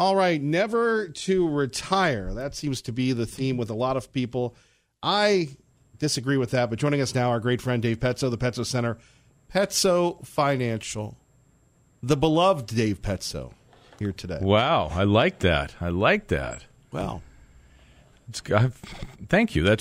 All right, never to retire. That seems to be the theme with a lot of people. I disagree with that, but joining us now, our great friend Dave Petzo, the Petzo Center, Petzo Financial, the beloved Dave Petzo, here today. Wow, I like that. Well, thank you.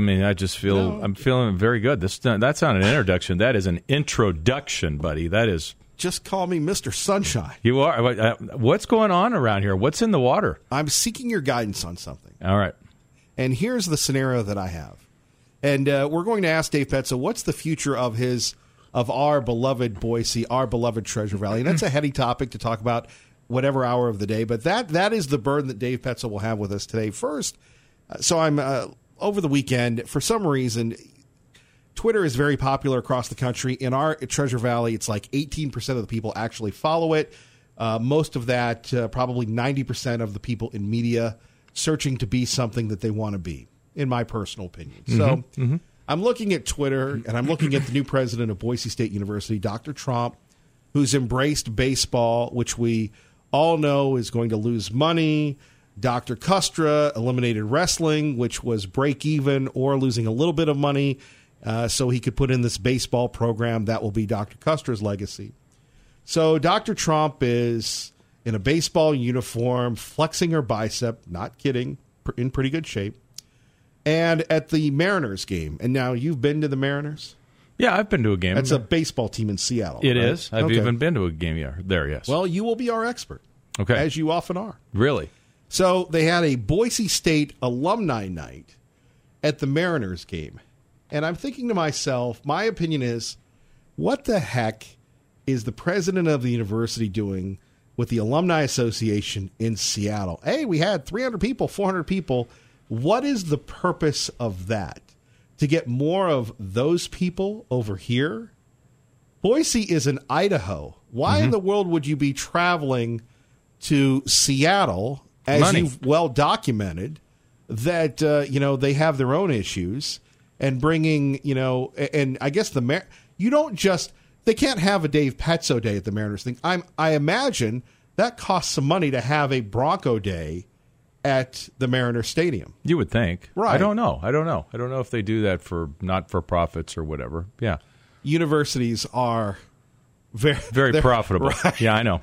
I'm feeling very good. That's not an introduction. That is an introduction, buddy. That is. Just call me Mr. Sunshine. You are. What's going on around here? What's in the water? I'm seeking your guidance on something. All right. And here's the scenario that I have. And we're going to ask Dave Petzo, what's the future of our beloved Boise, our beloved Treasure Valley? And that's a heady topic to talk about whatever hour of the day. But that is the burden that Dave Petzo will have with us today. First, so I'm over the weekend, for some reason, Twitter is very popular across the country. In our Treasure Valley, it's like 18% of the people actually follow it. Most of that, probably 90% of the people in media searching to be something that they want to be, in my personal opinion. So I'm looking at Twitter, and I'm looking at the new president of Boise State University, Dr. Trump, who's embraced baseball, which we all know is going to lose money. Dr. Kustra eliminated wrestling, which was break even or losing a little bit of money. So he could put in this baseball program. That will be Dr. Kustra's legacy. So Dr. Trump is in a baseball uniform, flexing her bicep, not kidding, in pretty good shape, and at the Mariners game. And now you've been to the Mariners? Yeah, I've been to a game. That's a baseball team in Seattle. It right? is. I've even been to a game there, yes. Well, you will be our expert, as you often are. Really? So they had a Boise State alumni night at the Mariners game. And I'm thinking to myself, my opinion is, what the heck is the president of the university doing with the Alumni Association in Seattle? Hey, we had 300 people, 400 people. What is the purpose of that? To get more of those people over here? Boise is in Idaho. Why in the world would you be traveling to Seattle, as you've well documented, that they have their own issues? And bringing, and I guess you don't just, they can't have a Dave Petzo day at the Mariners thing. I imagine that costs some money to have a Bronco day at the Mariners Stadium. You would think. Right. I don't know if they do that for not-for-profits or whatever. Yeah. Universities are very profitable. Right. Yeah, I know.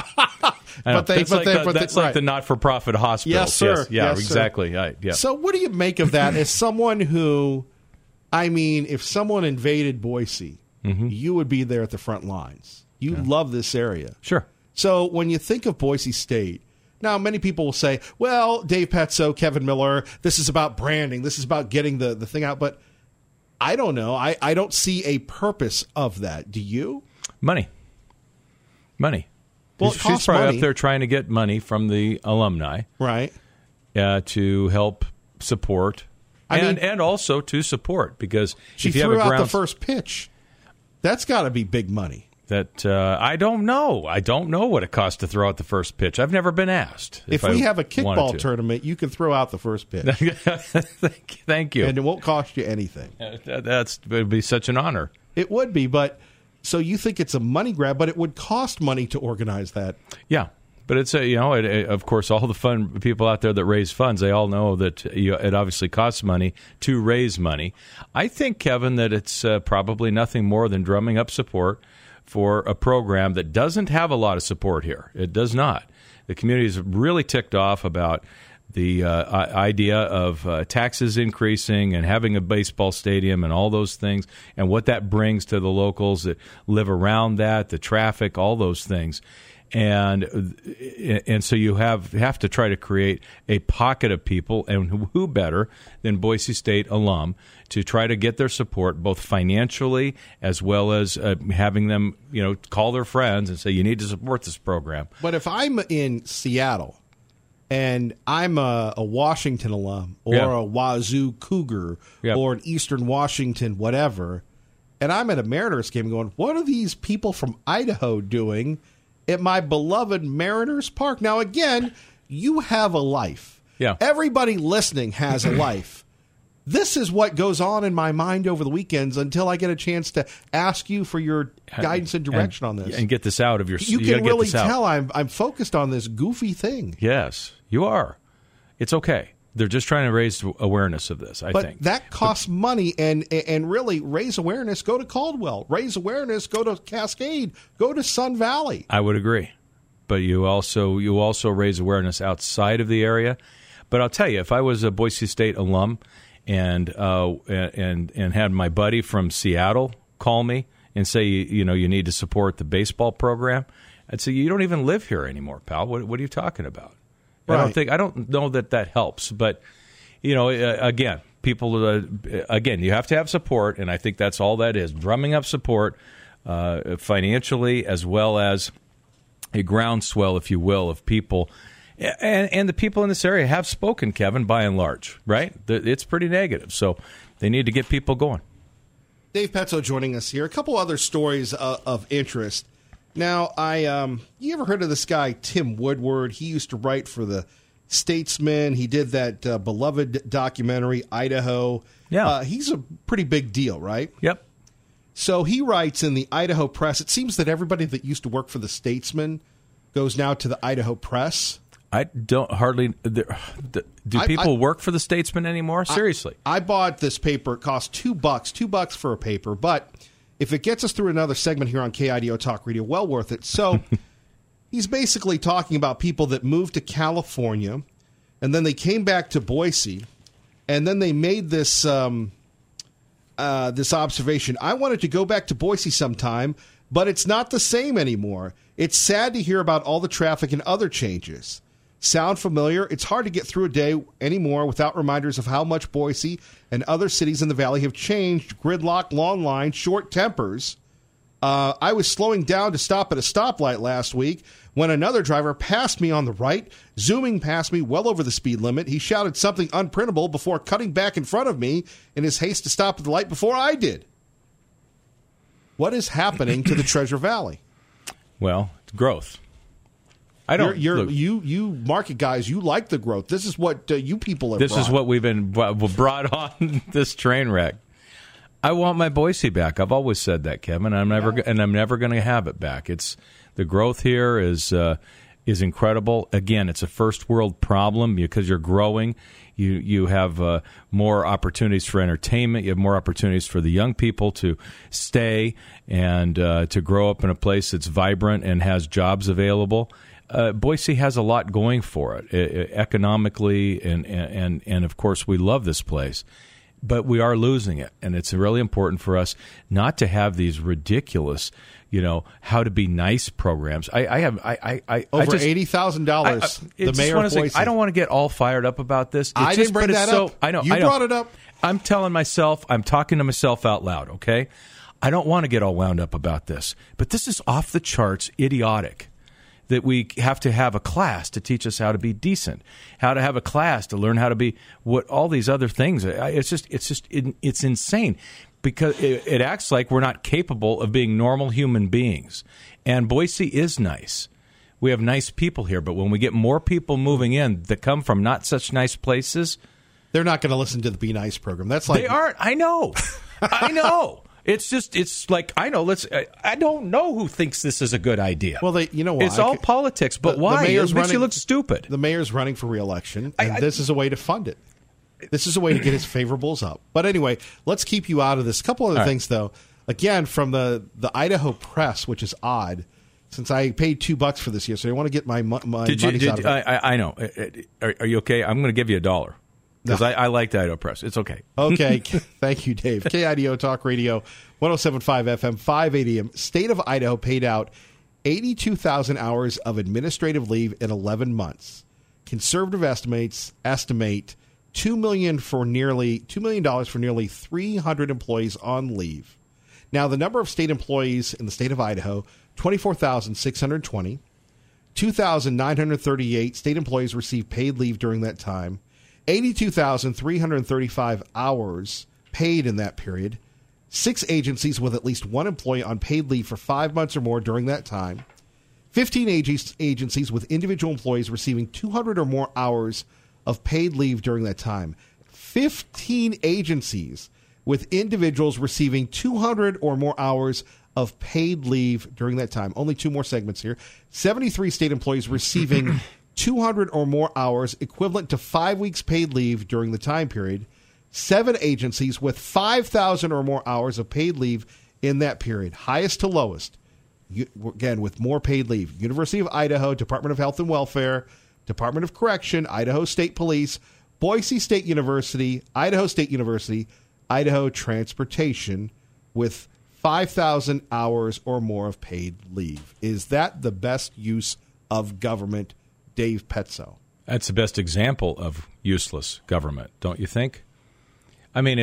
That's like the not-for-profit hospitals. Yes, sir. Yes, yeah, yes, exactly. Sir. Yeah. So what do you make of that as someone who, if someone invaded Boise, you would be there at the front lines. You love this area. Sure. So when you think of Boise State, now many people will say, well, Dave Petzo, Kevin Miller, this is about branding. This is about getting the thing out. But I don't know. I don't see a purpose of that. Do you? Money. Well, she's probably up there trying to get money from the alumni. Right. To help support. And also to support, because she threw out the first pitch. That's got to be big money. That I don't know. I don't know what it costs to throw out the first pitch. I've never been asked. If we have a kickball tournament, you can throw out the first pitch. Thank you. And it won't cost you anything. It would be such an honor. It would be, but so you think it's a money grab, but it would cost money to organize that. Yeah. But it's of course, all the fun people out there that raise funds, they all know that it obviously costs money to raise money. I think, Kevin, that it's probably nothing more than drumming up support for a program that doesn't have a lot of support here. It does not. The community is really ticked off about the idea of taxes increasing and having a baseball stadium and all those things, and what that brings to the locals that live around that, the traffic, all those things. And so you have to try to create a pocket of people, and who better than Boise State alum to try to get their support, both financially as well as having them, call their friends and say, you need to support this program. But if I'm in Seattle and I'm a Washington alum or a Wazoo Cougar or an Eastern Washington whatever, and I'm at a Mariners game going, what are these people from Idaho doing at my beloved Mariners Park? Now, again, you have a life. Yeah. Everybody listening has a life. This is what goes on in my mind over the weekends until I get a chance to ask you for your guidance and direction on this. And get this out of your... You can really tell I'm focused on this goofy thing. Yes, you are. It's okay. They're just trying to raise awareness of this, I think. But that costs money, and really, raise awareness, go to Caldwell. Raise awareness, go to Cascade. Go to Sun Valley. I would agree. But you also raise awareness outside of the area. But I'll tell you, if I was a Boise State alum and had my buddy from Seattle call me and say, you need to support the baseball program, I'd say, you don't even live here anymore, pal. What are you talking about? Right. I don't know that helps, but again, people, you have to have support, and I think that's all that is: drumming up support financially, as well as a groundswell, if you will, of people, and the people in this area have spoken, Kevin, by and large, right? It's pretty negative, so they need to get people going. Dave Petzo joining us here. A couple other stories of interest. Now, you ever heard of this guy, Tim Woodward? He used to write for the Statesman. He did that beloved documentary, Idaho. Yeah. He's a pretty big deal, right? Yep. So he writes in the Idaho Press. It seems that everybody that used to work for the Statesman goes now to the Idaho Press. I don't hardly... Do people work for the Statesman anymore? Seriously. I bought this paper. It cost $2 for a paper, but... if it gets us through another segment here on KIDO Talk Radio, well worth it. So he's basically talking about people that moved to California, and then they came back to Boise, and then they made this this observation. I wanted to go back to Boise sometime, but it's not the same anymore. It's sad to hear about all the traffic and other changes. Sound familiar? It's hard to get through a day anymore without reminders of how much Boise and other cities in the valley have changed. Gridlock, long lines, short tempers. I was slowing down to stop at a stoplight last week when another driver passed me on the right, zooming past me well over the speed limit. He shouted something unprintable before cutting back in front of me in his haste to stop at the light before I did. What is happening to the Treasure Valley? Well, growth. I don't. You market guys. You like the growth. This is what you people have. This is what we've been brought on this train wreck. I want my Boise back. I've always said that, Kevin. I'm never going to have it back. It's the growth here is incredible. Again, it's a first world problem because you're growing. You have more opportunities for entertainment. You have more opportunities for the young people to stay and to grow up in a place that's vibrant and has jobs available. Boise has a lot going for it economically, and of course we love this place, but we are losing it, and it's really important for us not to have these ridiculous, how to be nice programs. I over $80,000. The mayor of Boise. I don't want to get all fired up about this. I didn't bring that up. I know you brought it up. I'm talking to myself out loud. Okay, I don't want to get all wound up about this, but this is off the charts idiotic. That we have to have a class to teach us how to be decent, how to have a class to learn how to be what all these other things. It's insane because it acts like we're not capable of being normal human beings. And Boise is nice. We have nice people here, but when we get more people moving in that come from not such nice places, they're not going to listen to the Be Nice program. That's like they aren't. I know. I know. It's like, I know, I don't know who thinks this is a good idea. Well, you know why? It's all politics, but why? It makes you look stupid. The mayor's running for re-election, and this is a way to fund it. This is a way to get his favorables up. But anyway, let's keep you out of this. A couple other things, though. Again, from the Idaho Press, which is odd, since I paid $2 for this year, so I want to get my money out of it. I know. Are you okay? I'm going to give you $1. Because I like the Idaho Press. It's okay. Okay. Thank you, Dave. KIDO Talk Radio, 107.5 FM, 580 AM. State of Idaho paid out 82,000 hours of administrative leave in 11 months. Conservative estimates estimate $2 million for nearly $300 employees on leave. Now, the number of state employees in the state of Idaho, 24,620. 2,938 state employees received paid leave during that time. 82,335 hours paid in that period. 6 agencies with at least one employee on paid leave for 5 months or more during that time. 15 agencies with individual employees receiving 200 or more hours of paid leave during that time. 15 agencies with individuals receiving 200 or more hours of paid leave during that time. Only 2 more segments here. 73 state employees receiving 200 or more hours, equivalent to 5 weeks paid leave during the time period. 7 agencies with 5,000 or more hours of paid leave in that period. Highest to lowest. Again, with more paid leave. University of Idaho, Department of Health and Welfare, Department of Correction, Idaho State Police, Boise State University, Idaho Transportation, with 5,000 hours or more of paid leave. Is that the best use of government, Dave Petzo? That's the best example of useless government, don't you think? I mean,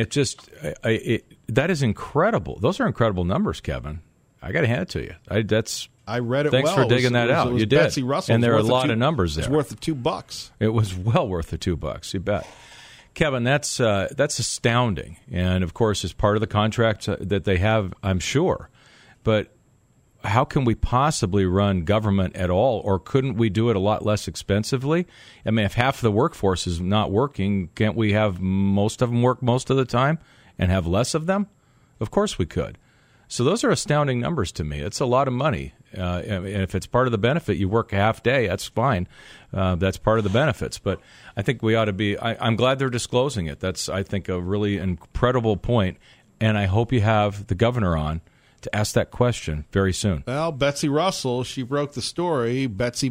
that is incredible. Those are incredible numbers, Kevin. I got to hand it to you. I read it. Thanks for digging that out. You did. Betsy Russell, and there are a lot of numbers there. It's worth the $2. It was well worth the $2. You bet. Kevin, that's astounding. And, of course, it's part of the contract that they have, I'm sure. But how can we possibly run government at all? Or couldn't we do it a lot less expensively? I mean, if half of the workforce is not working, can't we have most of them work most of the time and have less of them? Of course we could. So those are astounding numbers to me. It's a lot of money. And if it's part of the benefit, you work a half day, that's fine. That's part of the benefits. But I think we ought to be – I'm glad they're disclosing it. That's, I think, a really incredible point. And I hope you have the governor on to ask that question very soon. Well, Betsy Russell, she broke the story. Betsy.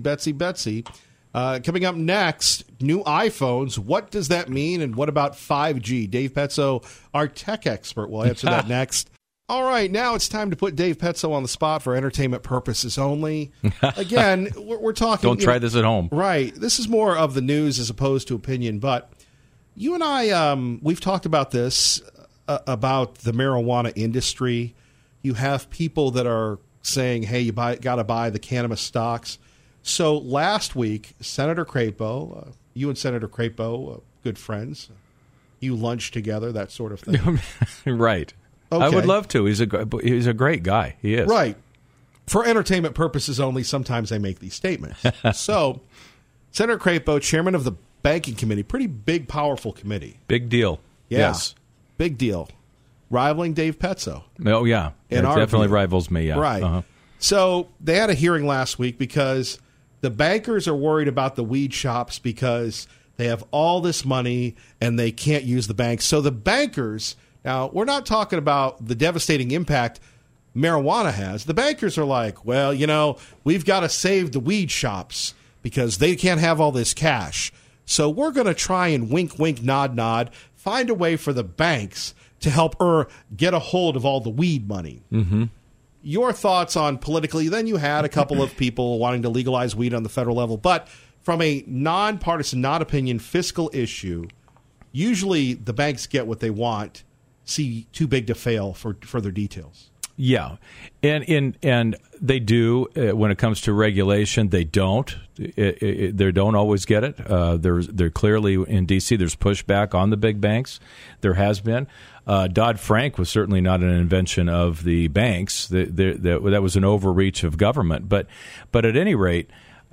Coming up next, new iPhones. What does that mean, and what about 5G? Dave Petzo, our tech expert, will answer that next. All right, now it's time to put Dave Petzo on the spot for entertainment purposes only. Again, we're talking... Don't try this at home. Right. This is more of the news as opposed to opinion, but you and I, we've talked about this, about the marijuana industry. You have people that are saying, hey, you got to buy the cannabis stocks. So last week, Senator Crapo, you and Senator Crapo, good friends, you lunched together, that sort of thing. Right. Okay. I would love to. He's a great guy. He is. Right. For entertainment purposes only, sometimes they make these statements. So, Senator Crapo, chairman of the Banking Committee, pretty big, powerful committee. Big deal. Yeah, yes. Big deal. Rivaling Dave Petzo. Oh, yeah. It definitely rivals me, yeah. Right. Uh-huh. So, they had a hearing last week because the bankers are worried about the weed shops because they have all this money and they can't use the banks. So, the bankers... Now, we're not talking about the devastating impact marijuana has. The bankers are like, well, we've got to save the weed shops because they can't have all this cash. So we're going to try and wink, wink, nod, nod, find a way for the banks to help get a hold of all the weed money. Mm-hmm. Your thoughts on politically, then you had a couple of people wanting to legalize weed on the federal level. But from a nonpartisan, not opinion, fiscal issue, usually the banks get what they want. See too big to fail for further details. Yeah, and they do when it comes to regulation. They don't. They don't always get it. They're clearly in D.C. There's pushback on the big banks. There has been. Dodd-Frank was certainly not an invention of the banks. That was an overreach of government. But at any rate.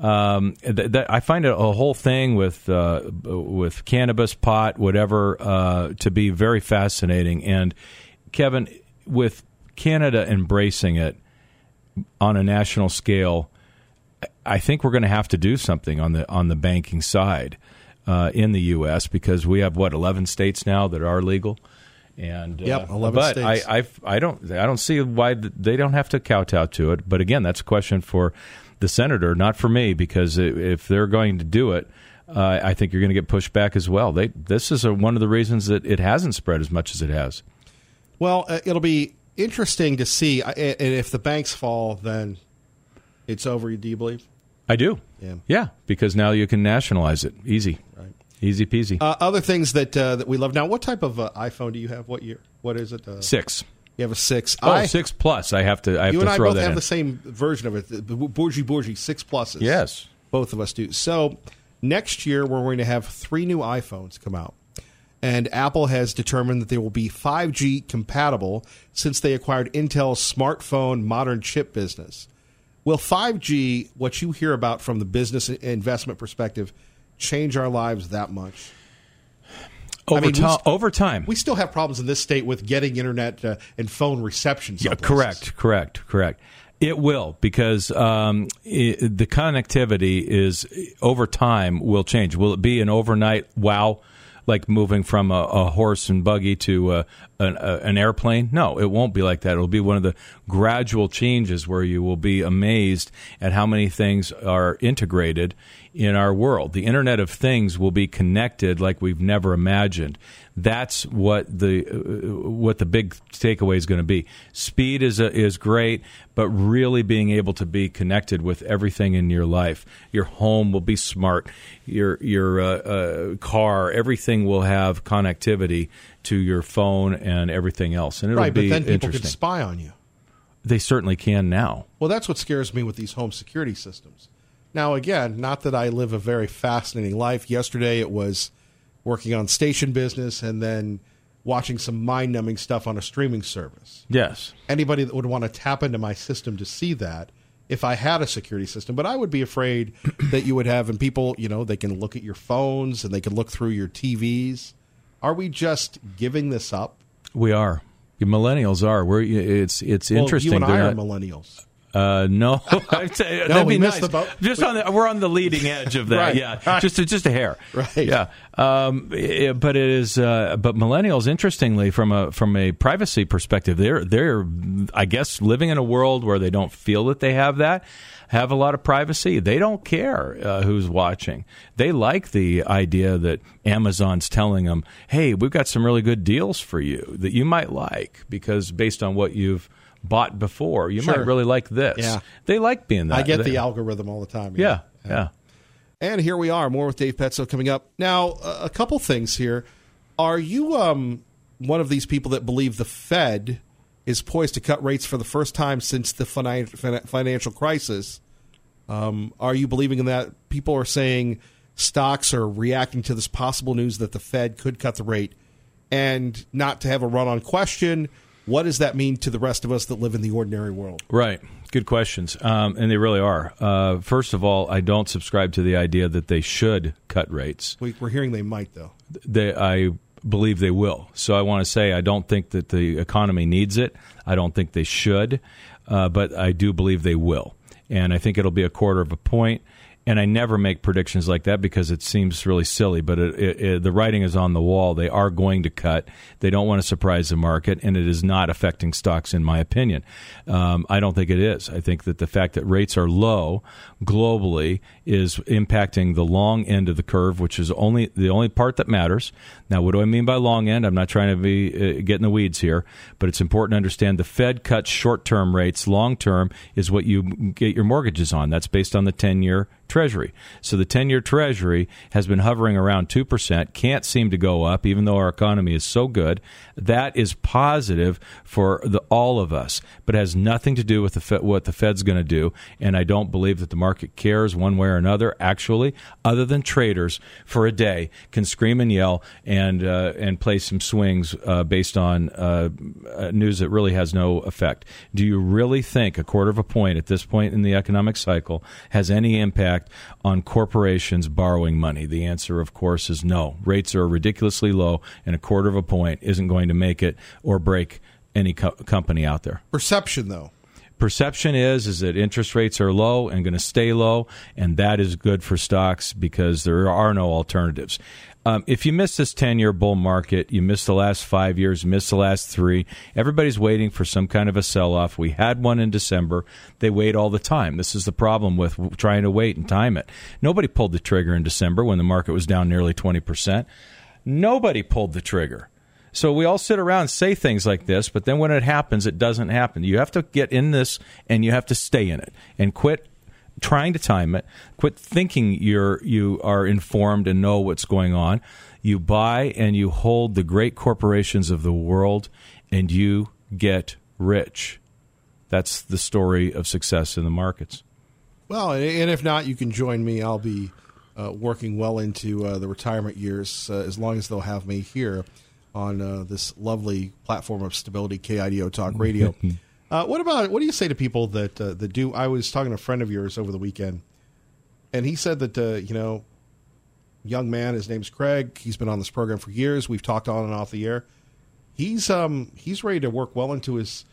I find a whole thing with cannabis, pot, whatever, to be very fascinating. And Kevin, with Canada embracing it on a national scale, I think we're going to have to do something on the banking side in the U.S. because we have 11 states now that are legal. And 11 states. I don't see why they don't have to kowtow to it. But again, that's a question for the senator, not for me, because if they're going to do it, I think you're going to get pushed back as well. This is one of the reasons that it hasn't spread as much as it has. Well, it'll be interesting to see. And if the banks fall, then it's over, do you believe? I do. Yeah, because now you can nationalize it. Easy. Right. Easy peasy. Other things that we love. Now, what type of iPhone do you have? What year? What is it? 6. You have a 6. 6 Plus. I have to. You and I throw both that have in. the same version of it. The Bourgie 6 Pluses. Yes, both of us do. So next year we're going to have 3 new iPhones come out, and Apple has determined that they will be 5G compatible since they acquired Intel's smartphone modern chip business. Will 5G, what you hear about from the business investment perspective, change our lives that much? Over time. We still have problems in this state with getting internet and phone reception. Yeah, correct. It will, because the connectivity is, over time, will change. Will it be an overnight wow, like moving from a horse and buggy to an airplane? No, it won't be like that. It'll be one of the gradual changes where you will be amazed at how many things are integrated in our world. The Internet of Things will be connected like we've never imagined. That's what the big takeaway is going to be. Speed is great, but really being able to be connected with everything in your life. Your home will be smart. Your car, everything will have connectivity to your phone and everything else, and it'll be interesting. But then people interesting. can spy on you. They certainly can now. Well, that's what scares me with these home security systems. Now, again, not that I live a very fascinating life. Yesterday it was working on station business and then watching some mind-numbing stuff on a streaming service. Yes. Anybody that would want to tap into my system to see that, if I had a security system. But I would be afraid that you would have, and people, they can look at your phones and they can look through your TVs. Are we just giving this up? We are. The millennials are. It's interesting. You and I are millennials. No, No, we missed the boat. We're on the leading edge of that. Right. Yeah, just a hair. Right. Yeah. But it is. But millennials, interestingly, from a privacy perspective, they're I guess living in a world where they don't feel that they have a lot of privacy. They don't care who's watching. They like the idea that Amazon's telling them, "Hey, we've got some really good deals for you that you might like, because based on what you've bought before, you might really like this." Yeah. They like being that. I get the algorithm all the time. Yeah. And here we are, more with Dave Petzo coming up. Now, a couple things here. Are you one of these people that believe the Fed is poised to cut rates for the first time since the financial crisis? Are you believing in that? People are saying stocks are reacting to this possible news that the Fed could cut the rate, and not to have a run-on question, what does that mean to the rest of us that live in the ordinary world? Right. Good questions. And they really are. First of all, I don't subscribe to the idea that they should cut rates. We're hearing they might, though. I believe they will. So I want to say I don't think that the economy needs it. I don't think they should. But I do believe they will. And I think it'll be 1/4 point. And I never make predictions like that because it seems really silly, but the writing is on the wall. They are going to cut. They don't want to surprise the market, and it is not affecting stocks, in my opinion. I don't think it is. I think that the fact that rates are low globally is impacting the long end of the curve, which is the only part that matters. Now, what do I mean by long end? I'm not trying to be get in the weeds here, but it's important to understand the Fed cuts short-term rates. Long-term is what you get your mortgages on. That's based on the 10-year Treasury. So the 10-year Treasury has been hovering around 2%, can't seem to go up, even though our economy is so good. That is positive for all of us, but has nothing to do with what the Fed's going to do. And I don't believe that the market cares one way or another, actually, other than traders for a day can scream and yell and play some swings based on news that really has no effect. Do you really think 1/4 point at this point in the economic cycle has any impact on corporations borrowing money? The answer, of course, is no. Rates are ridiculously low, and 1/4 point isn't going to make it or break any company out there. Perception, though. Perception is that interest rates are low and going to stay low, and that is good for stocks because there are no alternatives. If you miss this 10-year bull market, you missed the last 5 years, missed the last 3, everybody's waiting for some kind of a sell-off. We had one in December. They wait all the time. This is the problem with trying to wait and time it. Nobody pulled the trigger in December when the market was down nearly 20%. Nobody pulled the trigger. So we all sit around and say things like this, but then when it happens, it doesn't happen. You have to get in this, and you have to stay in it, and quit trying to time it. Quit thinking you are informed and know what's going on. You buy and you hold the great corporations of the world, and you get rich. That's the story of success in the markets. Well, and if not, you can join me. I'll be working well into the retirement years, as long as they'll have me here on this lovely platform of stability, KIDO Talk Radio. What do you say to people that do? I was talking to a friend of yours over the weekend, and he said that young man. His name's Craig. He's been on this program for years. We've talked on and off the air. He's ready to work well into his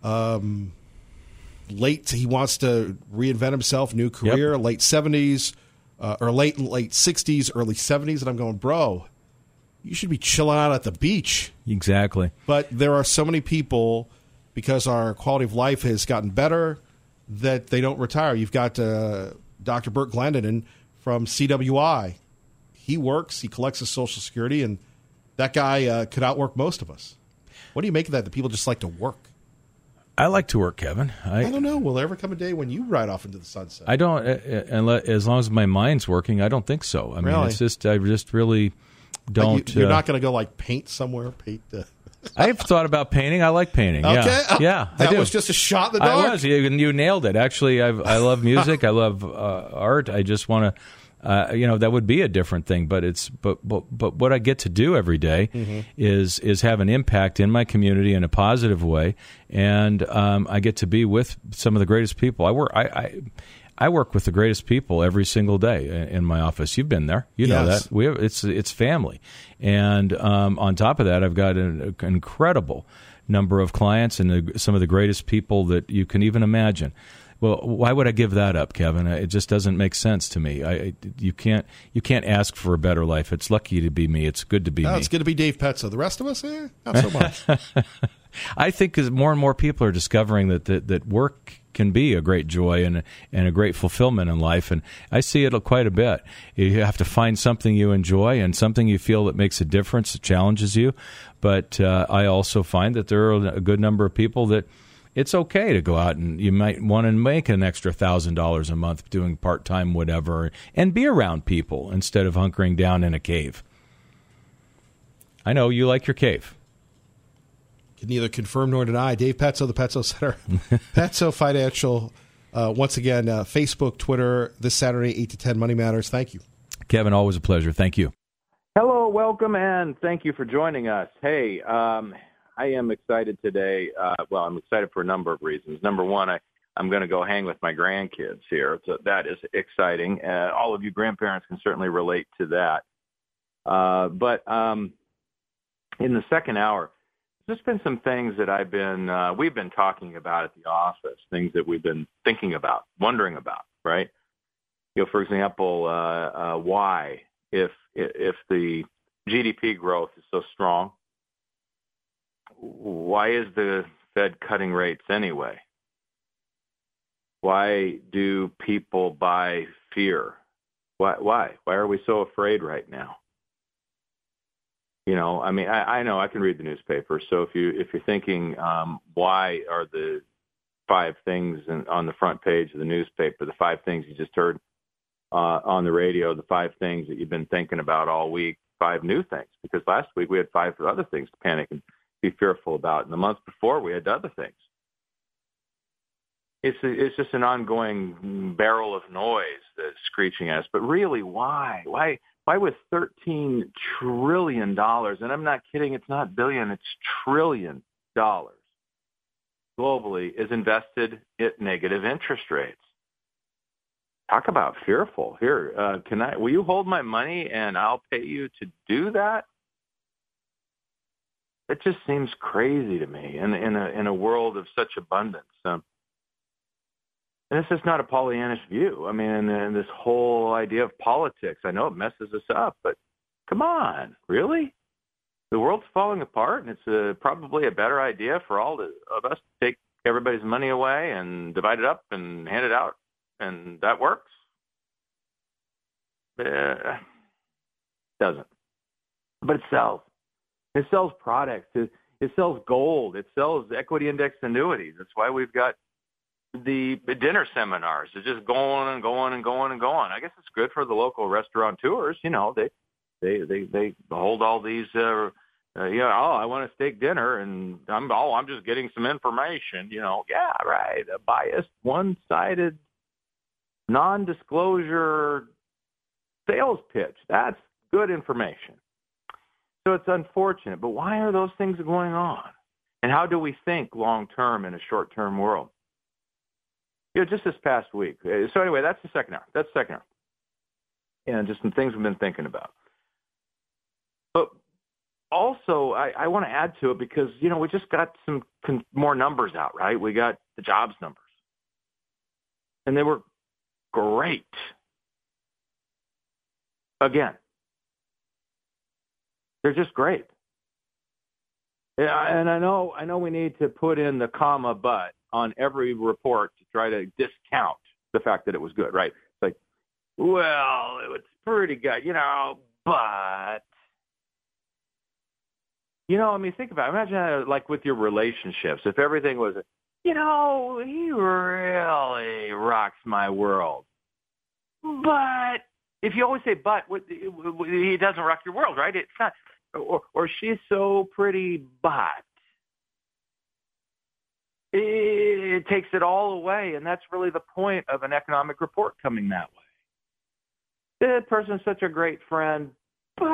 late. He wants to reinvent himself, new career, Yep. late 70s or late 60s, early 70s. And I'm going, bro, you should be chilling out at the beach. Exactly. But there are so many people, because our quality of life has gotten better, that they don't retire. You've got Dr. Burt Glendon from CWI. He works, he collects his Social Security, and that guy could outwork most of us. What do you make of that people just like to work? I like to work, Kevin. I don't know. Will there ever come a day when you ride off into the sunset? I don't, as long as my mind's working, I don't think so. I mean, it's just, I just really don't. Like you're not going to go like paint somewhere? I've thought about painting. I like painting. Okay. Yeah. That I do. was just a shot in the dark. I was. You nailed it. Actually, I love music. I love art. I just want to. That would be a different thing, but what I get to do every day is have an impact in my community in a positive way, and I get to be with some of the greatest people. I work with the greatest people every single day in my office. You've been there, you know that. It's family, and on top of that, I've got an incredible number of clients and some of the greatest people that you can even imagine. Well, why would I give that up, Kevin? It just doesn't make sense to me. You can't ask for a better life. It's lucky to be me. It's good to be me. It's good to be Dave Petzo. The rest of us, not so much. I think as more and more people are discovering that work can be a great joy and a great fulfillment in life, and I see it quite a bit. You have to find something you enjoy and something you feel that makes a difference, that challenges you. But I also find that there are a good number of people that it's okay to go out and you might want to make an extra $1,000 a month doing part-time whatever and be around people instead of hunkering down in a cave. I know you like your cave. Can neither confirm nor deny. Dave Petzo, the Petzo Center. Petzo Financial. Once again, Facebook, Twitter, this Saturday, 8 to 10, Money Matters. Thank you. Kevin, always a pleasure. Thank you. Hello, welcome, and thank you for joining us. Hey, I am excited today. I'm excited for a number of reasons. Number one, I'm going to go hang with my grandkids here. So that is exciting. All of you grandparents can certainly relate to that. But in the second hour, there's been some things that we've been talking about at the office, things that we've been thinking about, wondering about, right? For example, why, if the GDP growth is so strong, why is the Fed cutting rates anyway? Why do people buy fear? Why are we so afraid right now? I know I can read the newspaper. So if you're thinking, why are the 5 things on the front page of the newspaper, the 5 things you just heard on the radio, the 5 things that you've been thinking about all week, 5 new things? Because last week we had 5 other things to panic and be fearful about. And the month before, we had other things. It's just an ongoing barrel of noise that's screeching at us. But really, why? Why with $13 trillion, and I'm not kidding, it's not billion, it's $1 trillion globally, is invested at negative interest rates? Talk about fearful. Here, will you hold my money and I'll pay you to do that? It just seems crazy to me in a world of such abundance. And this is not a Pollyannish view. I mean, and this whole idea of politics, I know it messes us up, but come on, really? The world's falling apart, and it's probably a better idea for all of us to take everybody's money away and divide it up and hand it out, and that works? Doesn't. But it sells. It sells products. It sells gold. It sells equity index annuities. That's why we've got the dinner seminars. It's just going and going and going and going. I guess it's good for the local restaurateurs. They hold all these. I want a steak dinner, and I'm just getting some information. Yeah, right. A biased, one-sided, non-disclosure sales pitch. That's good information. So it's unfortunate, but why are those things going on? And how do we think long-term in a short-term world? Just this past week. So anyway, that's the second hour. and just some things we've been thinking about. But also, I want to add to it because, we just got some more numbers out, right? We got the jobs numbers. And they were great. Again, they're just great. Yeah, and I know we need to put in the comma but on every report to try to discount the fact that it was good, right? It's like, well, it was pretty good, but, think about it. Imagine like with your relationships, if everything was, he really rocks my world. But if you always say but, he doesn't rock your world, right? It's not, or she's so pretty, but it takes it all away, and that's really the point of an economic report coming that way. That person's such a great friend, but,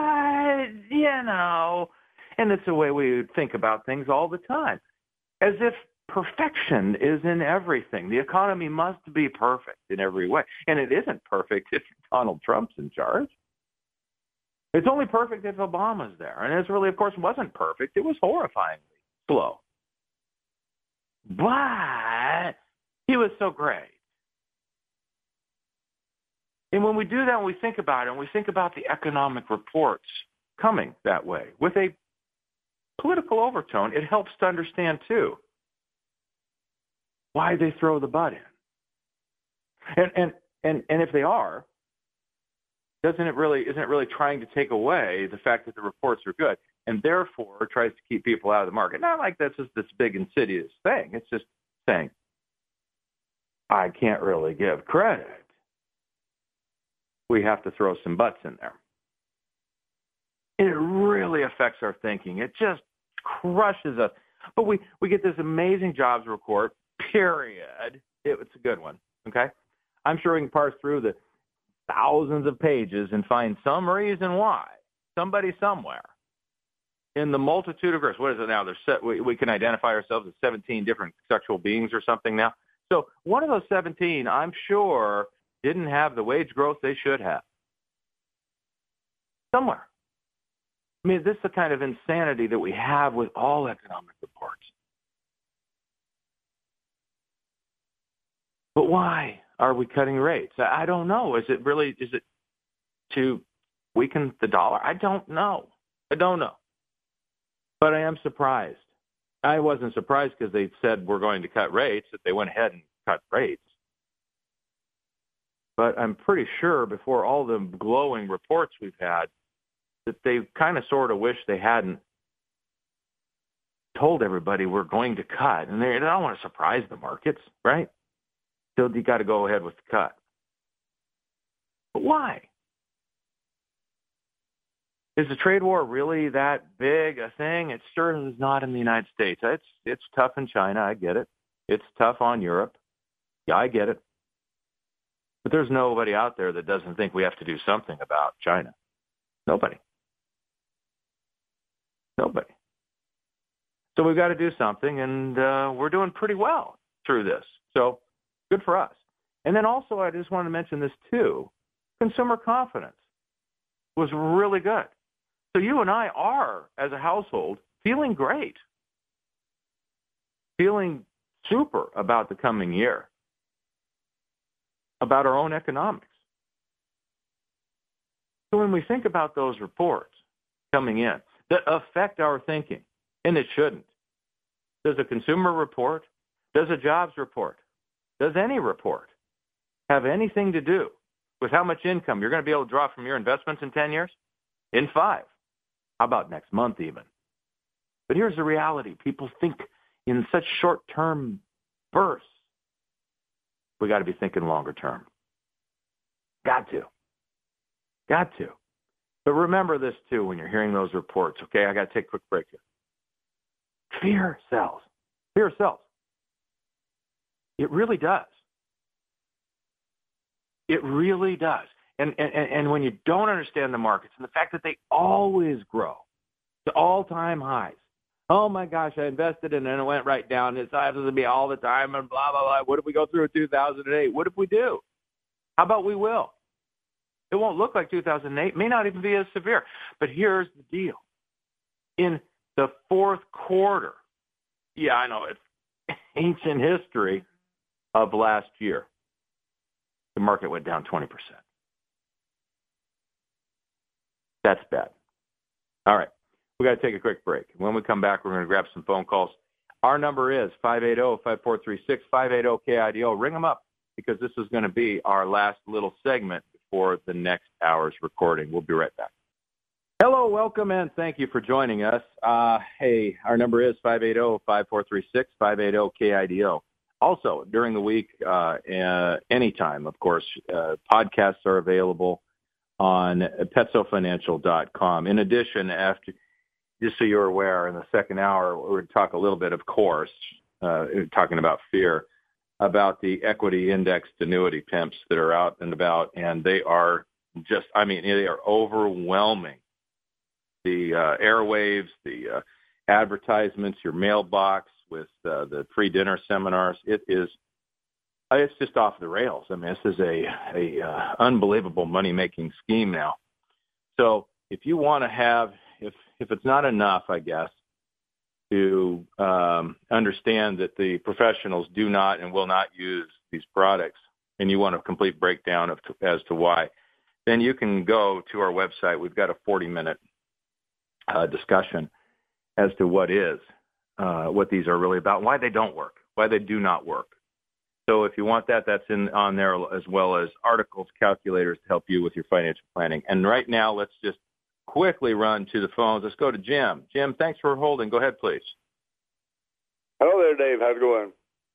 and it's the way we think about things all the time, as if perfection is in everything. The economy must be perfect in every way, and it isn't perfect if Donald Trump's in charge. It's only perfect if Obama's there, and it really, of course, wasn't perfect. It was horrifyingly slow. But he was so great. And when we do that, when we think about it, and we think about the economic reports coming that way with a political overtone, it helps to understand, too, why they throw the butt in. And if they are, isn't it really trying to take away the fact that the reports are good, and therefore tries to keep people out of the market? Not like that's just this big insidious thing. It's just saying, I can't really give credit. We have to throw some butts in there. And it really affects our thinking. It just crushes us. But we get this amazing jobs report, period. It's a good one, okay? I'm sure we can parse through the thousands of pages and find some reason why somebody somewhere in the multitude of groups. What is it now? We can identify ourselves as 17 different sexual beings or something now. So one of those 17, I'm sure, didn't have the wage growth they should have. Somewhere. I mean, this is the kind of insanity that we have with all economic reports. But why are we cutting rates? I don't know. Is it to weaken the dollar? I don't know. But I am surprised. I wasn't surprised because they said we're going to cut rates, that they went ahead and cut rates. But I'm pretty sure before all the glowing reports we've had that they kind of sort of wish they hadn't told everybody we're going to cut. And they don't want to surprise the markets, right? So you got to go ahead with the cut. But why? Is the trade war really that big a thing? It sure is not in the United States. It's tough in China. I get it. It's tough on Europe. Yeah, I get it. But there's nobody out there that doesn't think we have to do something about China. Nobody. So we've got to do something, and we're doing pretty well through this. So good for us. And then also, I just want to mention this too. Consumer confidence was really good. So you and I are, as a household, feeling great. Feeling super about the coming year. About our own economics. So when we think about those reports coming in that affect our thinking, and it shouldn't. Does a consumer report, does a jobs report, does any report have anything to do with how much income you're going to be able to draw from your investments in 10 years? In 5? How about next month even? But here's the reality. People think in such short-term bursts. We got to be thinking longer term. Got to. But remember this too when you're hearing those reports. Okay, I got to take a quick break here. Fear sells. It really does. And when you don't understand the markets and the fact that they always grow to all-time highs. Oh my gosh, I invested and then it went right down. It's happens to be all the time and blah, blah, blah. What if we go through 2008? What if we do? How about we will? It won't look like 2008. May not even be as severe. But here's the deal. In the fourth quarter, yeah, I know it's ancient history of last year, the market went down 20%. That's bad. All right. We got to take a quick break. When we come back, we're going to grab some phone calls. Our number is 580-5436, 580-KIDO. Ring them up because this is going to be our last little segment before the next hour's recording. We'll be right back. Hello, welcome, and thank you for joining us. Hey, our number is 580-5436, 580-KIDO. Also, during the week, anytime, of course, podcasts are available on PetsoFinancial.com. In addition, just so you're aware, in the second hour, we're going to talk a little bit, of course, talking about fear, about the equity indexed annuity pimps that are out and about, and they are just, they are overwhelming the airwaves, the advertisements, your mailbox with the free dinner seminars. It's just off the rails. This is a unbelievable money-making scheme now. So if you want to have, if it's not enough, I guess, to understand that the professionals do not and will not use these products, and you want a complete breakdown as to why, then you can go to our website. We've got a 40-minute discussion as to what these are really about, why they don't work, why they do not work. So if you want that, that's on there, as well as articles, calculators to help you with your financial planning. And right now, let's just quickly run to the phones. Let's go to Jim. Jim, thanks for holding. Go ahead, please. Hello there, Dave. How's it going?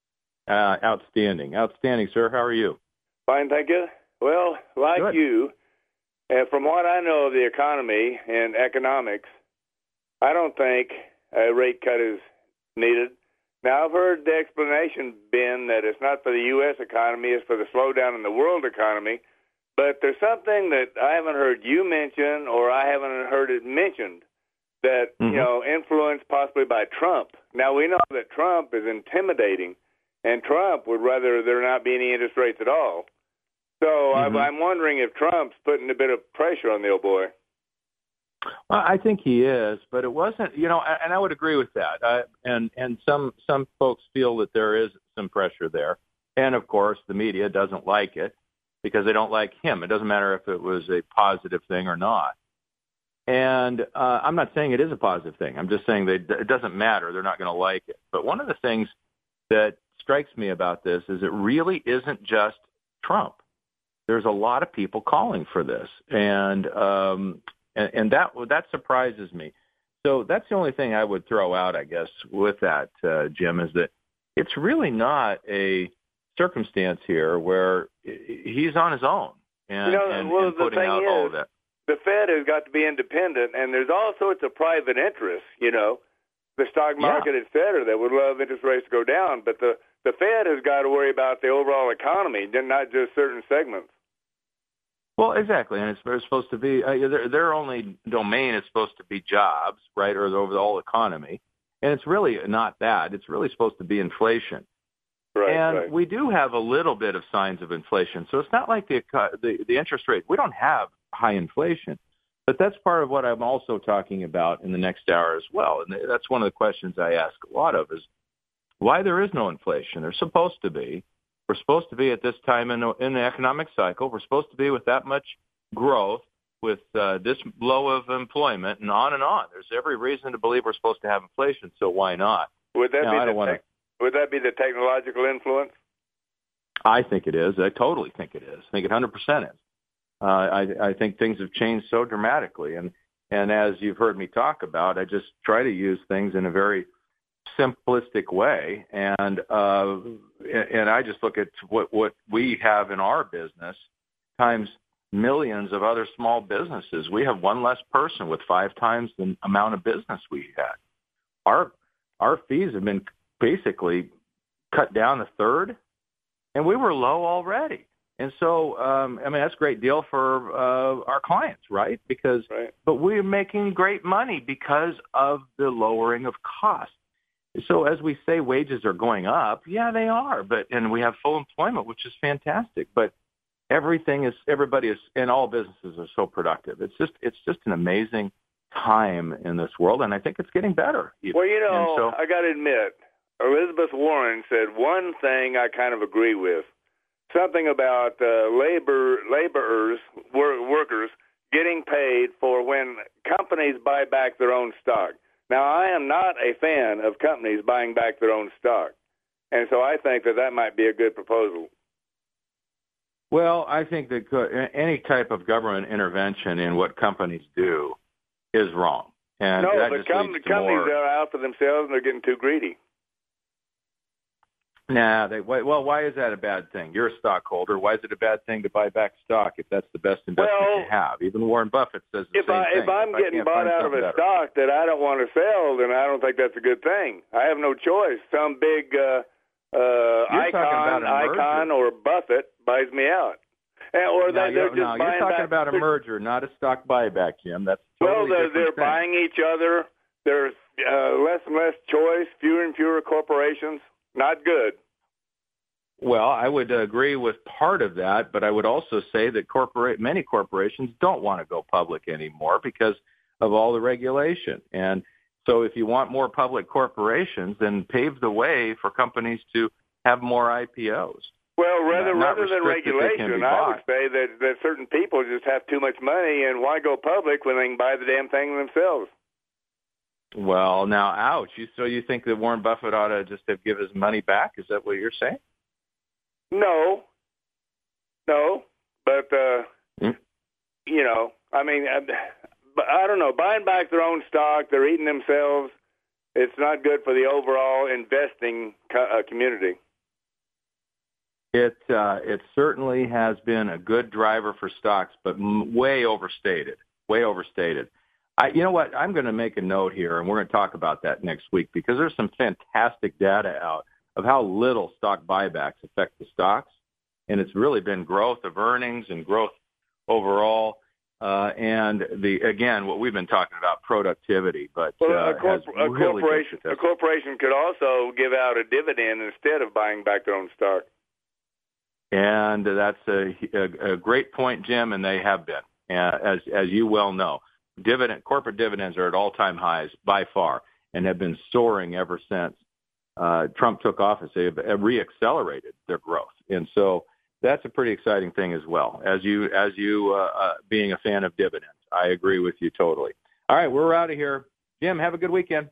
Outstanding, sir. How are you? Fine, thank you. Well, like Good. you, from what I know of the economy and economics, I don't think a rate cut is needed. Now, I've heard the explanation been that it's not for the U.S. economy, it's for the slowdown in the world economy. But there's something that I haven't heard you mention, or I haven't heard it mentioned, that, influenced possibly by Trump. Now, we know that Trump is intimidating, and Trump would rather there not be any interest rates at all. So I'm wondering if Trump's putting a bit of pressure on the old boy. Well, I think he is, but it wasn't, and I would agree with that. And some folks feel that there is some pressure there. And, of course, the media doesn't like it because they don't like him. It doesn't matter if it was a positive thing or not. And I'm not saying it is a positive thing. I'm just saying that it doesn't matter. They're not going to like it. But one of the things that strikes me about this is it really isn't just Trump. There's a lot of people calling for this. And that surprises me. So that's the only thing I would throw out, I guess, with that, Jim, is that it's really not a circumstance here where he's on his own and putting out all of that. The Fed has got to be independent, and there's all sorts of private interests, the stock market, et cetera, that would love interest rates to go down. But the Fed has got to worry about the overall economy, not just certain segments. Well, exactly, and it's supposed to be their only domain is supposed to be jobs, right, or over the whole economy, and it's really not that. It's really supposed to be inflation, right? We do have a little bit of signs of inflation, so it's not like the interest rate. We don't have high inflation, but that's part of what I'm also talking about in the next hour as well, and that's one of the questions I ask a lot of is why there is no inflation. There's supposed to be. We're supposed to be at this time in the economic cycle. We're supposed to be with that much growth, with this low of employment, and on and on. There's every reason to believe we're supposed to have inflation, so why not? Would that be the technological influence? I think it is. I totally think it is. I think it 100% is. I think things have changed so dramatically, and as you've heard me talk about, I just try to use things in a very simplistic way, and I just look at what we have in our business times millions of other small businesses. We have one less person with 5 times the amount of business we had. Our fees have been basically cut down a third, and we were low already. And so, that's a great deal for our clients, right? But we're making great money because of the lowering of costs. So as we say, wages are going up. Yeah, they are. And we have full employment, which is fantastic. But everybody is, and all businesses are so productive. It's just an amazing time in this world, and I think it's getting better. Well, I got to admit, Elizabeth Warren said one thing I kind of agree with. Something about workers getting paid for when companies buy back their own stock. Now, I am not a fan of companies buying back their own stock, and so I think that might be a good proposal. Well, I think that any type of government intervention in what companies do is wrong. And no, that but just leads to companies more. are out for themselves and they're getting too greedy. Nah, why is that a bad thing? You're a stockholder. Why is it a bad thing to buy back stock if that's the best investment you have? Even Warren Buffett says the same thing. If I'm getting bought out of a stock that I don't want to sell, then I don't think that's a good thing. I have no choice. Some big icon or Buffett buys me out. Or you're talking about a merger, not a stock buyback, Jim. That's totally different they're thing. buying each other. There's less and less choice, fewer and fewer corporations. Not good. Well, I would agree with part of that, but I would also say that many corporations don't want to go public anymore because of all the regulation. And so if you want more public corporations, then pave the way for companies to have more IPOs. Well, rather than regulation, I would say that certain people just have too much money, and why go public when they can buy the damn thing themselves? Well, now, ouch. So you think that Warren Buffett ought to just give his money back? Is that what you're saying? No, but, I mean, I don't know. Buying back their own stock, they're eating themselves. It's not good for the overall investing community. It certainly has been a good driver for stocks, but way overstated. You know what? I'm going to make a note here, and we're going to talk about that next week because there's some fantastic data out of how little stock buybacks affect the stocks, and it's really been growth of earnings and growth overall, and what we've been talking about, productivity. But a corporation could also give out a dividend instead of buying back their own stock. And that's a great point, Jim, and they have been, as you well know. Corporate dividends are at all-time highs by far and have been soaring ever since Trump took office. They have re-accelerated their growth, and so that's a pretty exciting thing as well. As you being a fan of dividends, I agree with you totally. All right, we're out of here. Jim, have a good weekend.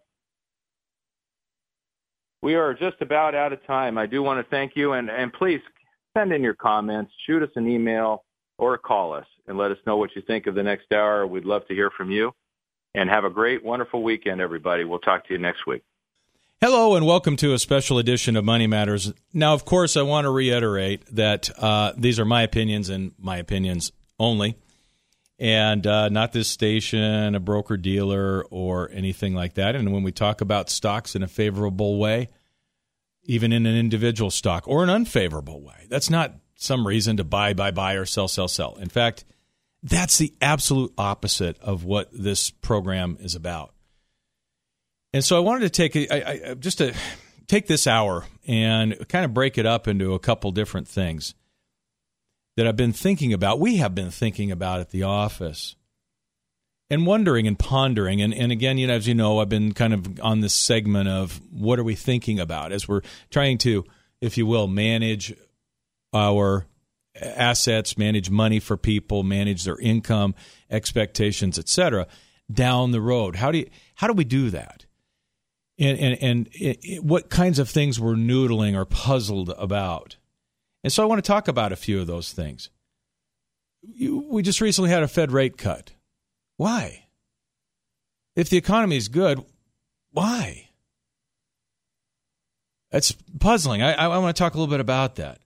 We are just about out of time. I do want to thank you, and please send in your comments, shoot us an email, or call us and let us know what you think of the next hour. We'd love to hear from you. And have a great, wonderful weekend, everybody. We'll talk to you next week. Hello, and welcome to a special edition of Money Matters. Now, of course, I want to reiterate that these are my opinions and my opinions only, and not this station, a broker-dealer, or anything like that. And when we talk about stocks in a favorable way, even in an individual stock, or an unfavorable way, that's not some reason to buy, or sell. In fact, that's the absolute opposite of what this program is about. And so I wanted to take this hour and kind of break it up into a couple different things that I've been thinking about. We have been thinking about at the office and wondering and pondering. And again, as you know, I've been kind of on this segment of what are we thinking about as we're trying to, if you will, manage our assets, manage money for people, manage their income, expectations, etc. down the road. How do we do that? And what kinds of things we're noodling or puzzled about. And so I want to talk about a few of those things. We just recently had a Fed rate cut. Why? If the economy is good, why? That's puzzling. I want to talk a little bit about that.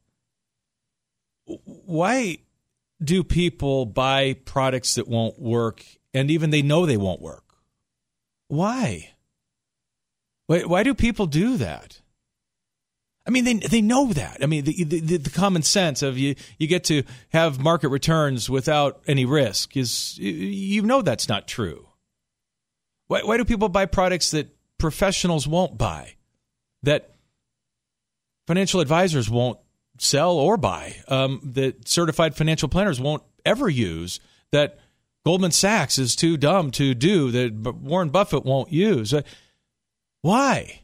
Why do people buy products that won't work, and even they know they won't work? Why? Why do people do that? I mean, they know that. I mean, the common sense of you get to have market returns without any risk is, that's not true. Why do people buy products that professionals won't buy, that financial advisors won't sell or buy, that certified financial planners won't ever use, that Goldman Sachs is too dumb to do, that Warren Buffett won't use. Why?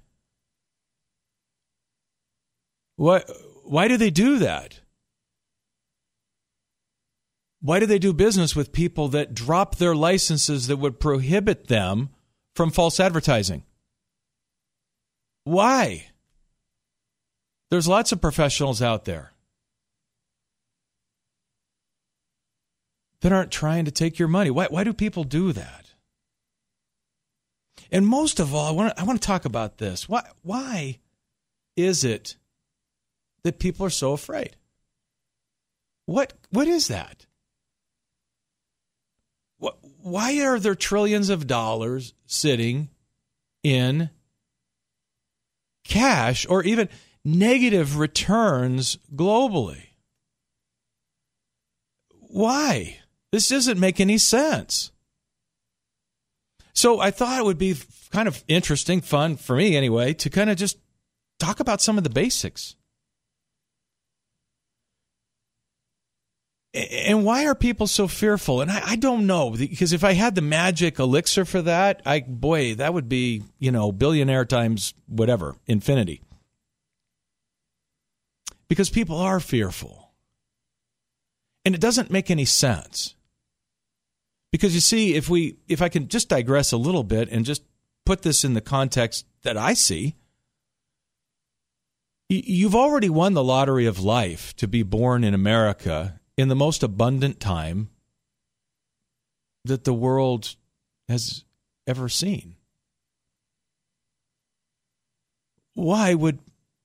Why do they do that? Why do they do business with people that drop their licenses that would prohibit them from false advertising? Why? There's lots of professionals out there that aren't trying to take your money. Why do people do that? And most of all, I want to talk about this. Why is it that people are so afraid? What is that? Why are there trillions of dollars sitting in cash or even negative returns globally? Why? This doesn't make any sense. So I thought it would be kind of interesting, fun for me anyway, to kind of just talk about some of the basics. And why are people so fearful? And I don't know, because if I had the magic elixir for that, that would be, billionaire times whatever, infinity. Because people are fearful. And it doesn't make any sense. Because you see, if I can just digress a little bit and just put this in the context that I see, you've already won the lottery of life to be born in America in the most abundant time that the world has ever seen. Why would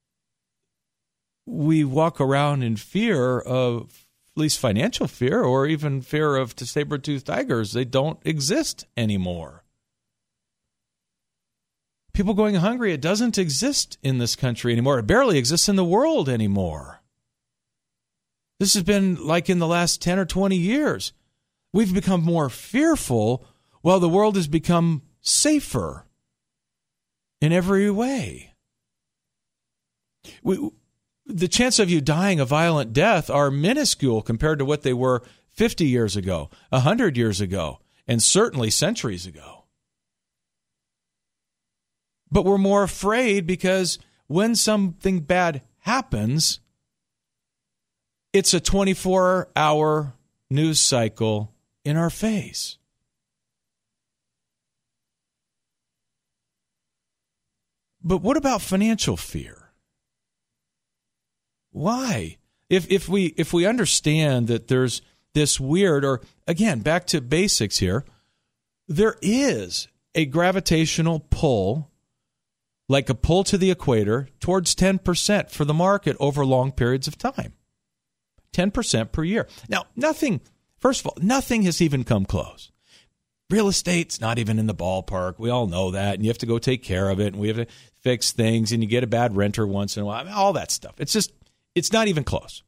we walk around in fear of, at least financial fear, or even fear of saber-toothed tigers? They don't exist anymore. People going hungry, it doesn't exist in this country anymore. It barely exists in the world anymore. This has been like in the last 10 or 20 years. We've become more fearful while the world has become safer in every way. The chance of you dying a violent death are minuscule compared to what they were 50 years ago, 100 years ago, and certainly centuries ago. But we're more afraid because when something bad happens, it's a 24-hour news cycle in our face. But what about financial fear? Why? If we understand that there's this weird, or again, back to basics here, there is a gravitational pull, like a pull to the equator, towards 10% for the market over long periods of time. 10% per year. Now, nothing has even come close. Real estate's not even in the ballpark. We all know that, and you have to go take care of it, and we have to fix things, and you get a bad renter once in a while. All that stuff. It's not even close.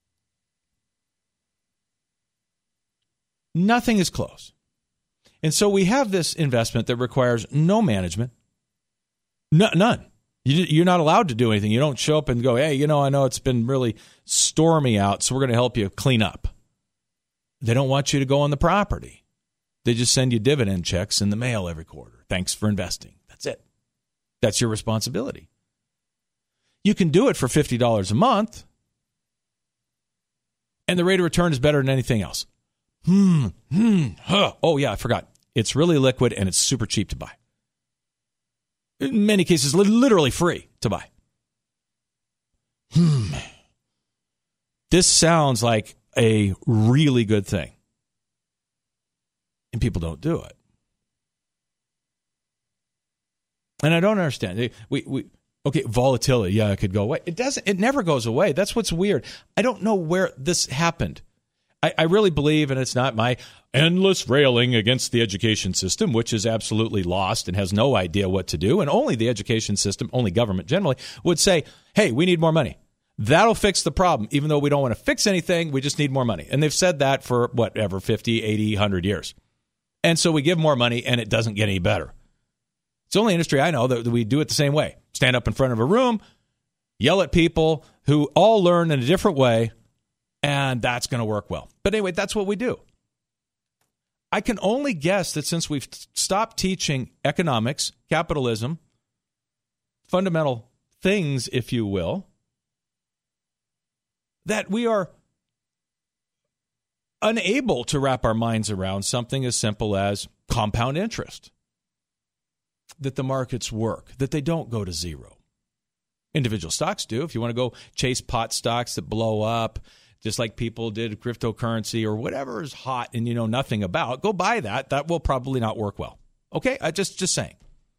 Nothing is close. And so we have this investment that requires no management. None. You're not allowed to do anything. You don't show up and go, hey, I know it's been really stormy out, so we're going to help you clean up. They don't want you to go on the property. They just send you dividend checks in the mail every quarter. Thanks for investing. That's it. That's your responsibility. You can do it for $50 a month, and the rate of return is better than anything else. Oh, yeah, I forgot. It's really liquid, and it's super cheap to buy. In many cases, literally free to buy. This sounds like a really good thing. And people don't do it. And I don't understand. Okay, volatility, yeah, it could go away. It never goes away. That's what's weird. I don't know where this happened. I really believe, and it's not my endless railing against the education system, which is absolutely lost and has no idea what to do, and only the education system, only government generally, would say, hey, we need more money. That'll fix the problem. Even though we don't want to fix anything, we just need more money. And they've said that for, 50, 80, 100 years. And so we give more money, and it doesn't get any better. It's the only industry I know that we do it the same way. Stand up in front of a room, yell at people who all learn in a different way, and that's going to work well. But anyway, that's what we do. I can only guess that since we've stopped teaching economics, capitalism, fundamental things, if you will, that we are unable to wrap our minds around something as simple as compound interest, that the markets work, that they don't go to zero. Individual stocks do. If you want to go chase pot stocks that blow up, just like people did cryptocurrency or whatever is hot and you know nothing about, go buy that. That will probably not work well. Okay? Just saying.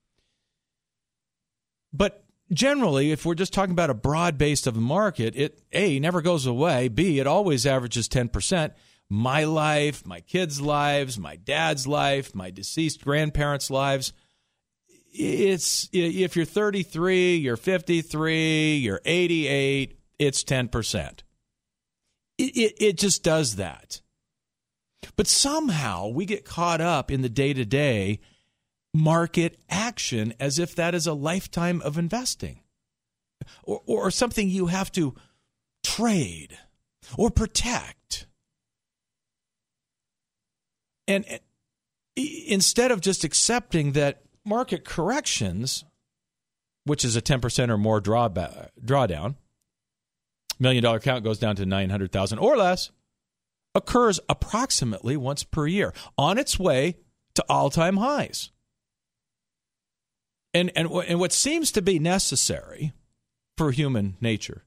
But generally, if we're just talking about a broad base of the market, it, A, never goes away. B, it always averages 10%. My life, my kids' lives, my dad's life, my deceased grandparents' lives. It's, if you're 33, you're 53, you're 88, it's 10%. It just does that. But somehow we get caught up in the day-to-day market action as if that is a lifetime of investing or something you have to trade or protect. And instead of just accepting that market corrections, which is a 10% or more drawdown, $1 million account goes down to 900,000 or less, occurs approximately once per year on its way to all-time highs. And what seems to be necessary for human nature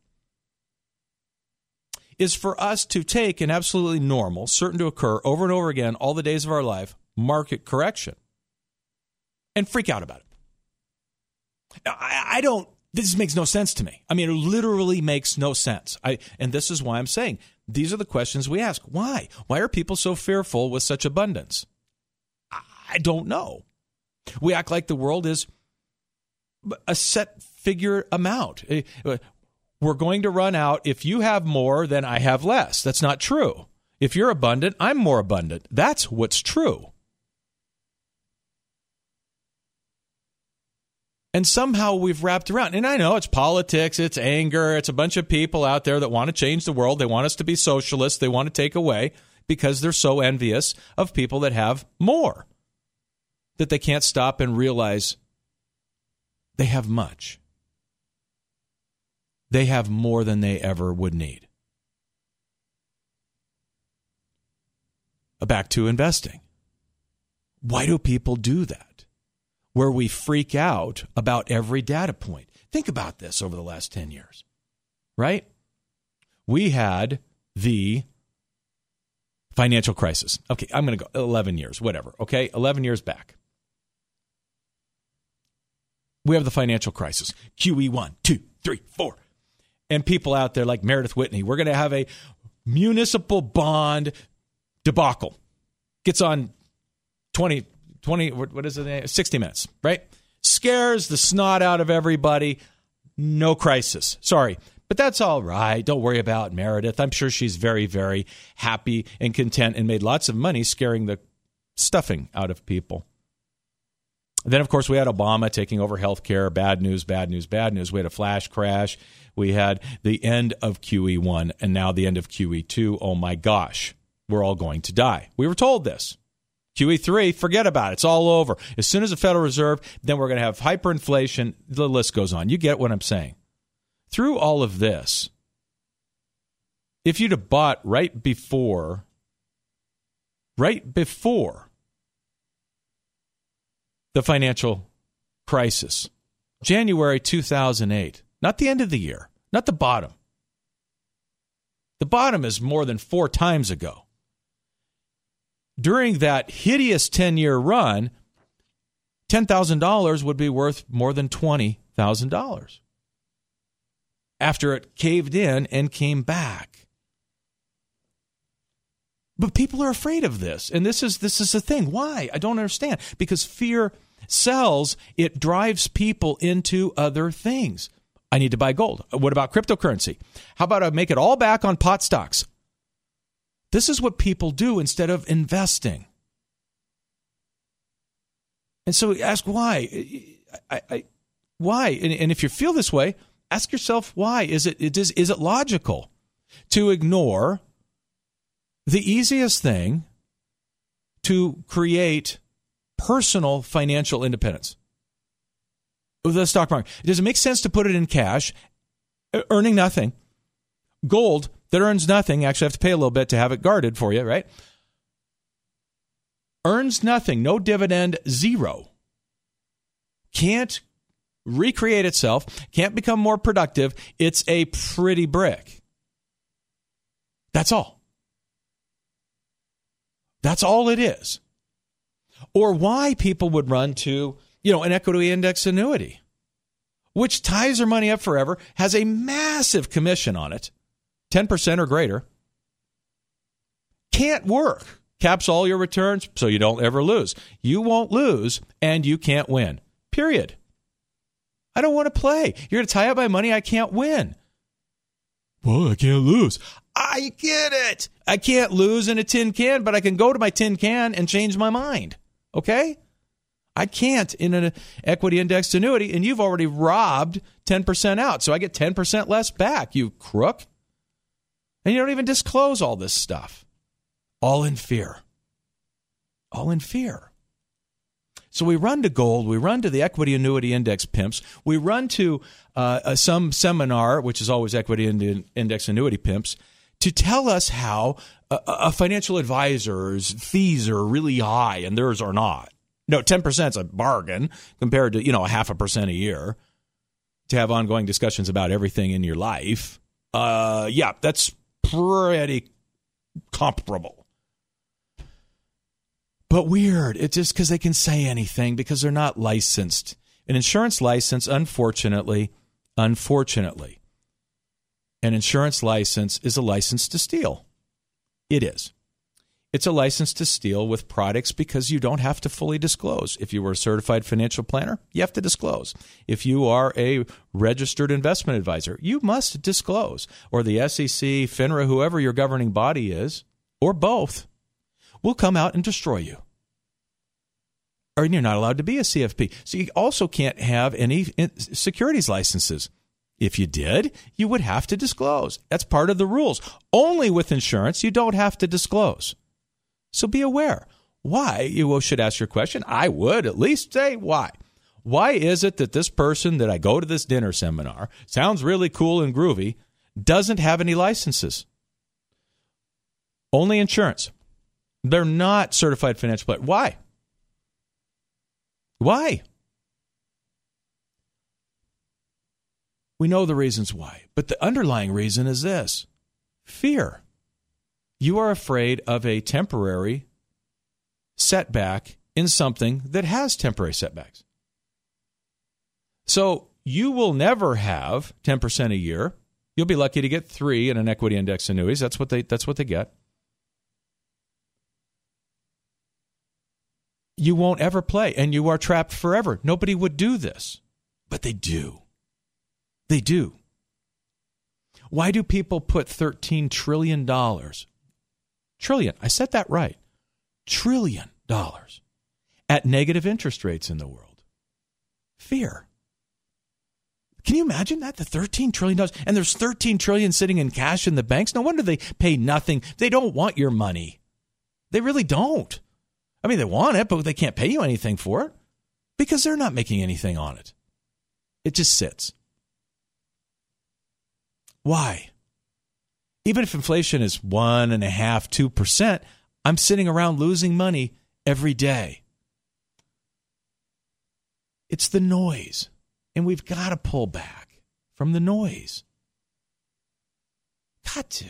is for us to take an absolutely normal, certain to occur over and over again all the days of our life, market correction, and freak out about it. Now, this makes no sense to me. I mean, it literally makes no sense. And this is why I'm saying these are the questions we ask. Why? Why are people so fearful with such abundance? I don't know. We act like the world is a set figure amount. We're going to run out. If you have more, then I have less. That's not true. If you're abundant, I'm more abundant. That's what's true. And somehow we've wrapped around. And I know it's politics, it's anger, it's a bunch of people out there that want to change the world. They want us to be socialists. They want to take away because they're so envious of people that have more, that they can't stop and realize they have much. They have more than they ever would need. Back to investing. Why do people do that? Where we freak out about every data point. Think about this over the last 10 years, right? We had the financial crisis. Okay, I'm going to go 11 years, whatever, okay? 11 years back. We have the financial crisis. QE 1, 2, 3, 4. And people out there like Meredith Whitney, we're going to have a municipal bond debacle. Gets on 20, what is it? 60 Minutes, right? Scares the snot out of everybody. No crisis. Sorry. But that's all right. Don't worry about Meredith. I'm sure she's very, very happy and content and made lots of money scaring the stuffing out of people. Then, of course, we had Obama taking over healthcare. Bad news, bad news, bad news. We had a flash crash. We had the end of QE1 and now the end of QE2. Oh, my gosh. We're all going to die. We were told this. QE3, forget about it. It's all over. As soon as the Federal Reserve, then we're going to have hyperinflation. The list goes on. You get what I'm saying. Through all of this, if you'd have bought right before the financial crisis, January 2008, not the end of the year, not the bottom. The bottom is more than 4 times ago. During that hideous 10-year run, $10,000 would be worth more than $20,000 after it caved in and came back. But people are afraid of this, and this is the thing. Why? I don't understand. Because fear sells. It drives people into other things. I need to buy gold. What about cryptocurrency? How about I make it all back on pot stocks? This is what people do instead of investing. And so we ask why. Why? And if you feel this way, Ask yourself why. Is it logical to ignore the easiest thing to create personal financial independence? The stock market. Does it make sense to put it in cash, earning nothing? Gold that earns nothing, actually have to pay a little bit to have it guarded for you, right? Earns nothing, no dividend, zero. Can't recreate itself, can't become more productive. It's a pretty brick. That's all. That's all it is. Or why people would run to, an equity index annuity, which ties their money up forever, has a massive commission on it, 10% or greater. Can't work. Caps all your returns so you don't ever lose. You won't lose and you can't win. Period. I don't want to play. You're going to tie up my money. I can't win. Well, I can't lose. I get it. I can't lose in a tin can, but I can go to my tin can and change my mind. Okay? I can't in an equity indexed annuity, and you've already robbed 10% out, so I get 10% less back, you crook. And you don't even disclose all this stuff. All in fear. All in fear. So we run to gold, we run to the equity annuity index pimps, we run to some seminar, which is always equity index annuity pimps, to tell us how a financial advisor's fees are really high and theirs are not. No, 10% is a bargain compared to, 0.5% a year to have ongoing discussions about everything in your life. Yeah, that's pretty comparable. But weird. It's just because they can say anything because they're not licensed. An insurance license, unfortunately, an insurance license is a license to steal. It is. It's a license to steal with products because you don't have to fully disclose. If you were a certified financial planner, you have to disclose. If you are a registered investment advisor, you must disclose. Or the SEC, FINRA, whoever your governing body is, or both, will come out and destroy you. Or you're not allowed to be a CFP. So you also can't have any securities licenses. If you did, you would have to disclose. That's part of the rules. Only with insurance, you don't have to disclose. So be aware. Why? You should ask your question. I would at least say why. Why is it that this person that I go to this dinner seminar, sounds really cool and groovy, doesn't have any licenses? Only insurance. They're not certified financial planners. Why? Why? We know the reasons why, but the underlying reason is this: fear. You are afraid of a temporary setback in something that has temporary setbacks. So you will never have 10% a year. You'll be lucky to get 3 in an equity index annuities. That's what they get. You won't ever play, and you are trapped forever. Nobody would do this, but they do. They do. Why do people put $13 trillion? Trillion, I said that right. $1 trillion at negative interest rates in the world. Fear. Can you imagine that? The $13 trillion, and there's $13 trillion sitting in cash in the banks. No wonder they pay nothing. They don't want your money. They really don't. I mean, they want it, but they can't pay you anything for it because they're not making anything on it. It just sits. Why? Even if inflation is 1.5%, 2%, I'm sitting around losing money every day. It's the noise, and we've got to pull back from the noise. Got to.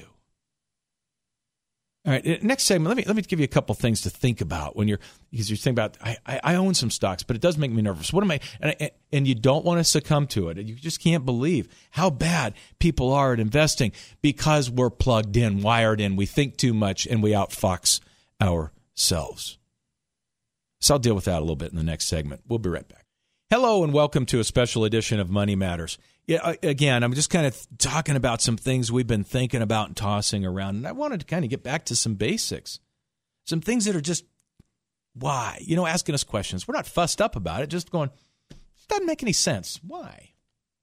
All right, next segment, let me give you a couple things to think about because you're thinking about, I own some stocks, but it does make me nervous. What am I, and you don't want to succumb to it. You just can't believe how bad people are at investing because we're plugged in, wired in, we think too much, and we outfox ourselves. So I'll deal with that a little bit in the next segment. We'll be right back. Hello and welcome to a special edition of Money Matters. Yeah, again, I'm just kind of talking about some things we've been thinking about and tossing around, and I wanted to kind of get back to some basics, some things that are just why, asking us questions. We're not fussed up about it, just going, it doesn't make any sense. Why?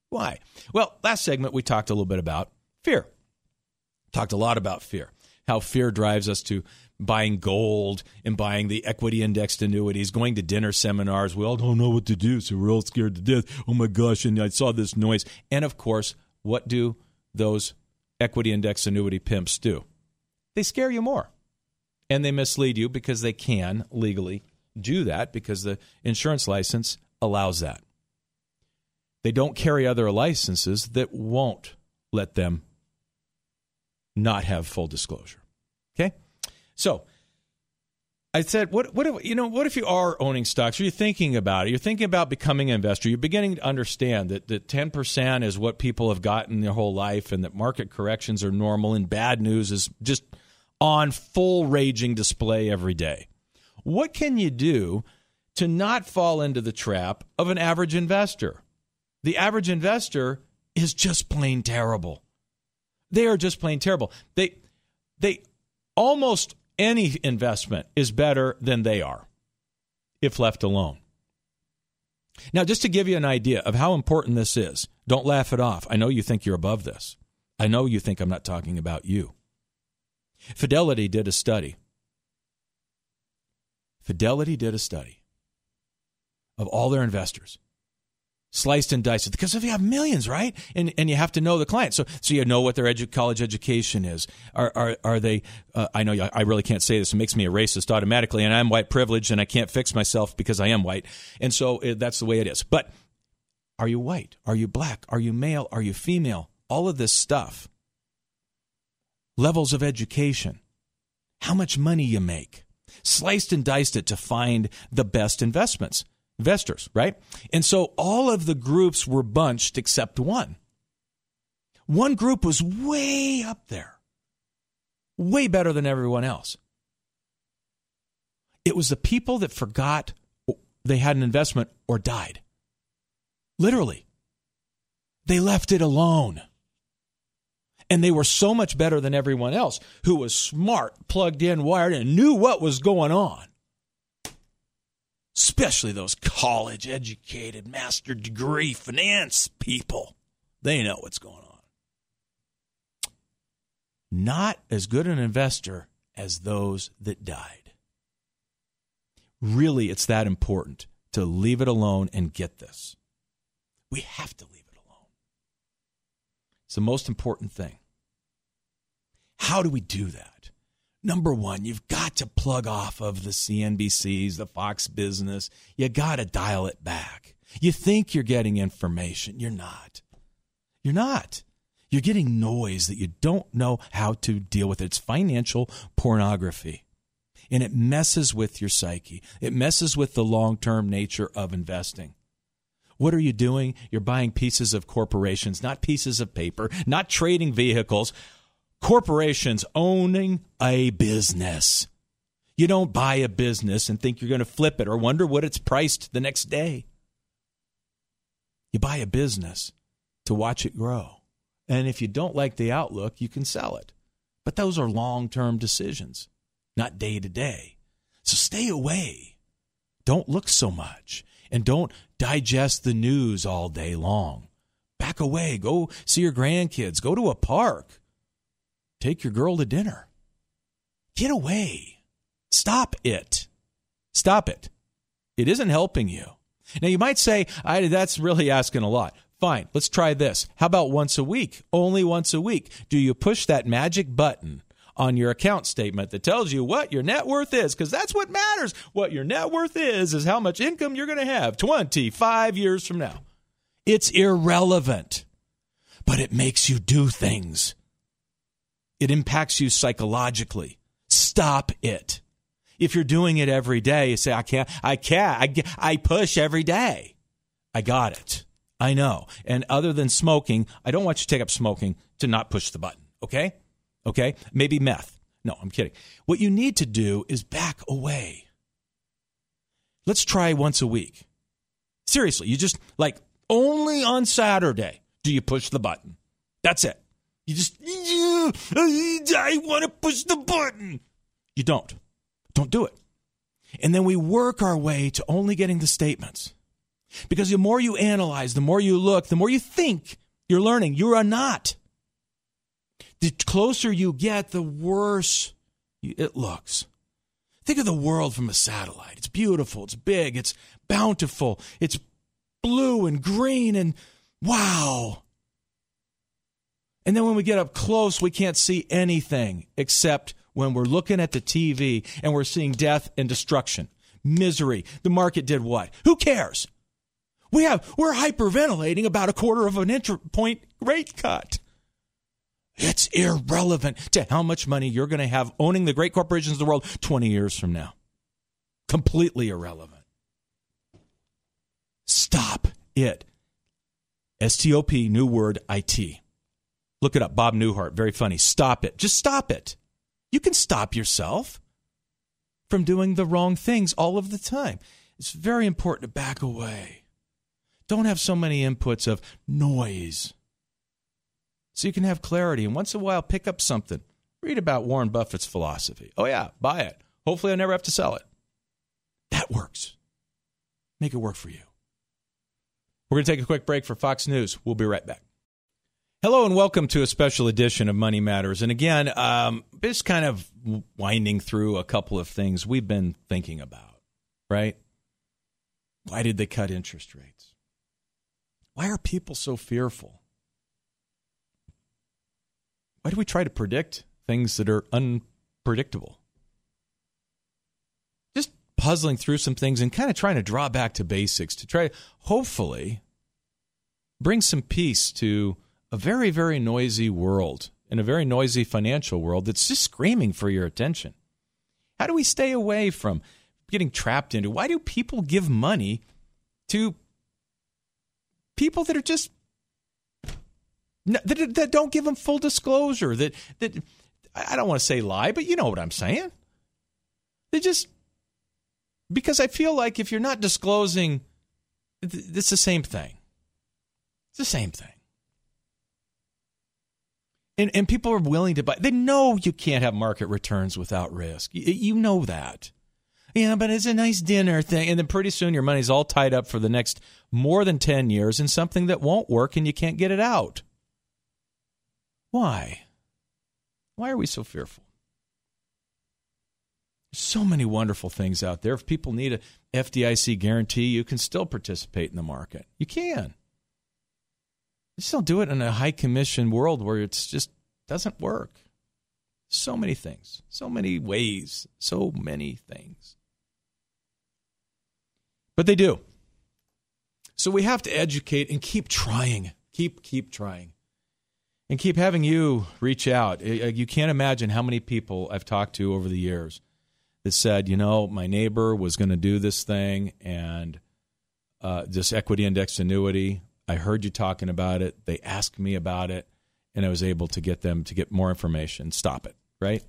Why? Well, last segment we talked a little bit about fear. Talked a lot about fear, how fear drives us to buying gold and buying the equity indexed annuities, going to dinner seminars. We all don't know what to do, so we're all scared to death. Oh, my gosh, and I saw this noise. And, of course, what do those equity indexed annuity pimps do? They scare you more. And they mislead you because they can legally do that because the insurance license allows that. They don't carry other licenses that won't let them not have full disclosure. Okay? So I said, what if you are owning stocks? Or you're thinking about it? You're thinking about becoming an investor. You're beginning to understand that 10% is what people have gotten their whole life and that market corrections are normal and bad news is just on full raging display every day. What can you do to not fall into the trap of an average investor? The average investor is just plain terrible. They are just plain terrible. They almost any investment is better than they are if left alone. Now, just to give you an idea of how important this is, don't laugh it off. I know you think you're above this. I know you think I'm not talking about you. Fidelity did a study. Fidelity did a study of all their investors. Sliced and diced, because if you have millions, right, and you have to know the client, so you know what their college education is. Are they? I know I really can't say this; it makes me a racist automatically, and I'm white privileged, and I can't fix myself because I am white, and so that's the way it is. But are you white? Are you black? Are you male? Are you female? All of this stuff. Levels of education, how much money you make, sliced and diced it to find the best investors, right? And so all of the groups were bunched except one. One group was way up there, way better than everyone else. It was the people that forgot they had an investment or died. Literally. They left it alone. And they were so much better than everyone else who was smart, plugged in, wired in, knew what was going on. Especially those college-educated, master degree finance people. They know what's going on. Not as good an investor as those that died. Really, it's that important to leave it alone and get this. We have to leave it alone. It's the most important thing. How do we do that? Number one, you've got to plug off of the CNBCs, the Fox Business. You got to dial it back. You think you're getting information. You're not. You're not. You're getting noise that you don't know how to deal with. It's financial pornography. And it messes with your psyche. It messes with the long-term nature of investing. What are you doing? You're buying pieces of corporations, not pieces of paper, not trading vehicles. Corporations owning a business. You don't buy a business and think you're going to flip it or wonder what it's priced the next day. You buy a business to watch it grow. And if you don't like the outlook, you can sell it. But those are long-term decisions, not day-to-day. So stay away. Don't look so much. And don't digest the news all day long. Back away. Go see your grandkids. Go to a park. Take your girl to dinner. Get away. Stop it. Stop it. It isn't helping you. Now, you might say, that's really asking a lot. Fine, let's try this. How about once a week? Only once a week. Do you push that magic button on your account statement that tells you what your net worth is? Because that's what matters. What your net worth is how much income you're going to have 25 years from now. It's irrelevant, but it makes you do things. It impacts you psychologically. Stop it. If you're doing it every day, you say, I push every day. I got it. I know. And other than smoking, I don't want you to take up smoking to not push the button. Okay? Okay? Maybe meth. No, I'm kidding. What you need to do is back away. Let's try once a week. Seriously, you just, only on Saturday do you push the button. That's it. You just, I want to push the button. You don't. Don't do it. And then we work our way to only getting the statements. Because the more you analyze, the more you look, the more you think you're learning. You are not. The closer you get, the worse it looks. Think of the world from a satellite. It's beautiful, it's big, it's bountiful, it's blue and green and wow. And then when we get up close, we can't see anything except when we're looking at the TV and we're seeing death and destruction, misery. The market did what? Who cares? We're hyperventilating about 1/4 point rate cut. It's irrelevant to how much money you're going to have owning the great corporations of the world 20 years from now. Completely irrelevant. Stop it. STOP, new word, IT. Look it up, Bob Newhart, very funny. Stop it. Just stop it. You can stop yourself from doing the wrong things all of the time. It's very important to back away. Don't have so many inputs of noise. So you can have clarity. And once in a while, pick up something. Read about Warren Buffett's philosophy. Oh, yeah, buy it. Hopefully I never have to sell it. That works. Make it work for you. We're going to take a quick break for Fox News. We'll be right back. Hello and welcome to a special edition of Money Matters. And again, just kind of winding through a couple of things we've been thinking about, right? Why did they cut interest rates? Why are people so fearful? Why do we try to predict things that are unpredictable? Just puzzling through some things and kind of trying to draw back to basics to try to hopefully bring some peace to a very, very noisy world and a very noisy financial world that's just screaming for your attention. How do we stay away from getting trapped into? Why do people give money to people that are just that don't give them full disclosure? That I don't want to say lie, but you know what I'm saying. They just, because I feel like if you're not disclosing, it's the same thing. It's the same thing. And people are willing to buy. They know you can't have market returns without risk. You know that. Yeah, but it's a nice dinner thing. And then pretty soon your money's all tied up for the next more than 10 years in something that won't work and you can't get it out. Why? Why are we so fearful? There's so many wonderful things out there. If people need a FDIC guarantee, you can still participate in the market. You can. Just don't do it in a high commission world where it just doesn't work. So many things, so many ways, so many things. But they do. So we have to educate and keep trying. Keep trying. And keep having you reach out. You can't imagine how many people I've talked to over the years that said, you know, my neighbor was going to do this thing and this equity indexed annuity. I heard you talking about it. They asked me about it, and I was able to get them to get more information. Stop it, right?